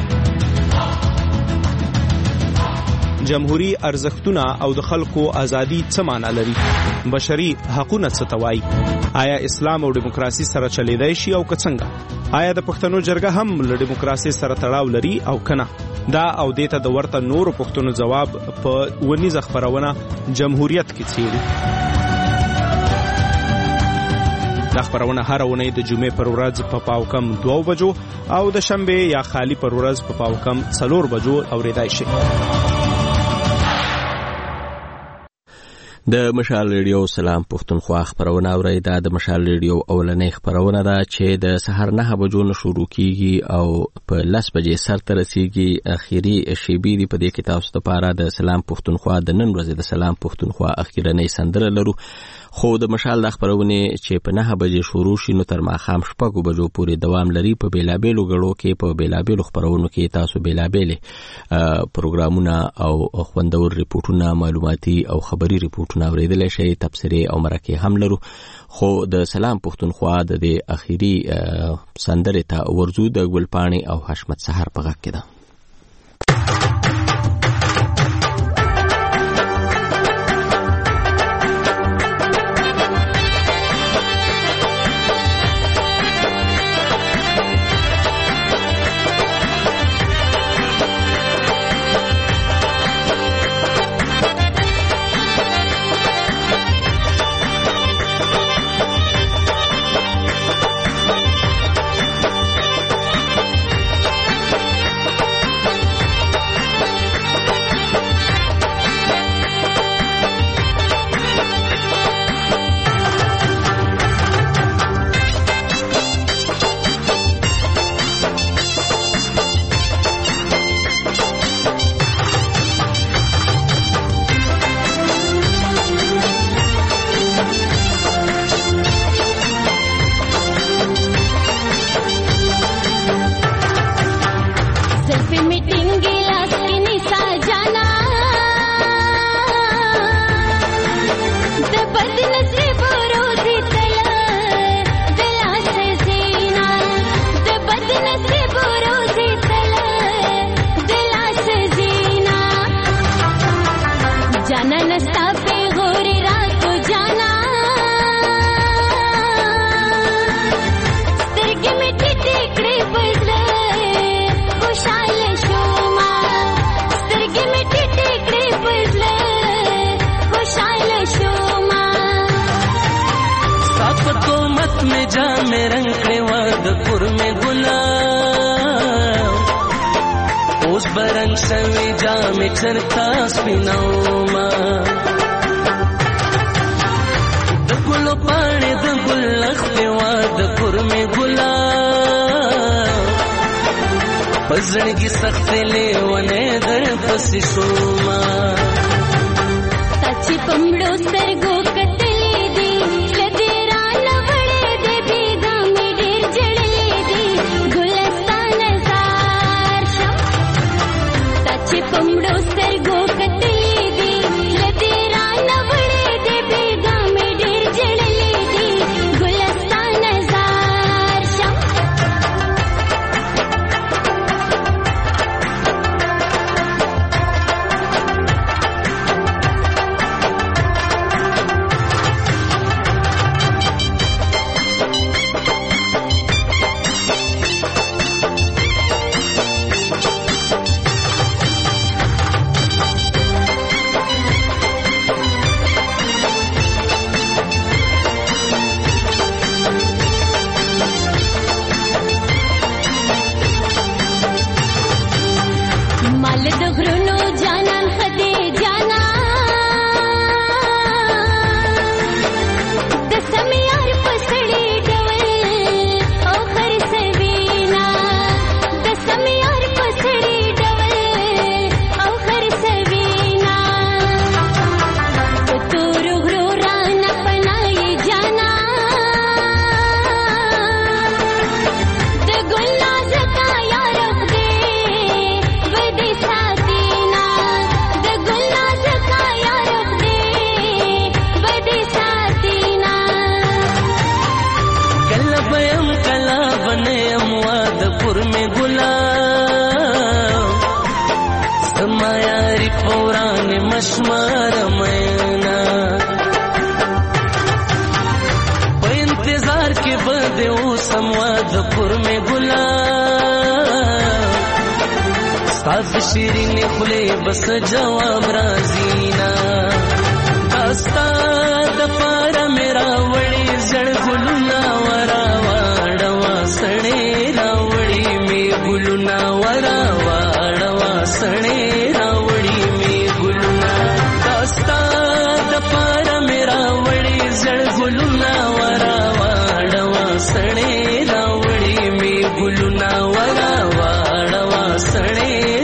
جمهوری ارزښتونه او د خلکو ازادي څه معنا لري؟ بشري حقوقونه څه ته وایي؟ آیا اسلام او دیموکراسي سره چلیدای شي او که څنګه؟ آیا د پښتنو جرګه هم له دیموکراسي سره تړاو لري او کنه؟ دا او دیته د ورته نورو پښتنو جواب په ونیزه خبرونه جمهوریت کې څیړي. دا خبرونه هر اونۍ د جمعې پر ورځ په پاو کم دوه بجو او د شنبه یا خالی پر ورځ په پاو کم څلور بجو اوریدای شي. د مشال ریډیو سلام پښتونخوا خبرونه اورئ. دا د مشال ریډیو اولنۍ خبرونه ده چې د سهار نه بجو نه شروع کیږي او په لس بجې سر ته رسیږي. اخیری شیبې دی په دې کې تاسو لپاره د سلام پښتونخوا د نن ورځې د سلام پښتونخوا اخیرنۍ سندره لرو. خو د مشال د خبرونه چې په نه بجې شروع شي نو تر ماښام شپږو بجو پورې دوام لري. په بیلابېلو غړو کې په بیلابېلو خبرونو کې تاسو بیلابېلې پروګرامونه او خوندور ریپورتونه، معلوماتي او خبري ریپورتونه اوریدلی شئ. تبصرې او مرکې هم لرو. خو د سلام پښتونخوا د دې اخیری سندرې ته ورځو. د ګلپاڼې او حشمت سحر په غږ کې ده. برنگ سوی جام چرتا سپیناوما د ګلو پاڼې د ګل لخت وا د کورمې ګلا پزړګي سخت لیونه در پسې شوما سچ پمړو سترګو کتلې دي لدیرا لوړې دې بیګا مې ډېر جړلې دي ګلستان زار شم سچ پمړو سترګو کتلې دي لدیرا لوړې دې بیګا مې ډېر جړلې دي ګلستان زار شم مشمار مینا پین ستاد شیرین خلی بس جواب رازینا داستا د پارا میرا وړي زړ ګلونا ورا واړوا سړې راوړي می ګلونا ورا واړوا سړې راوړي می ګلونا داستا د پارا میرا وړي زړ ګلونا ورا واړوا سړې راوړي می ګلونا ورا واړوا سړې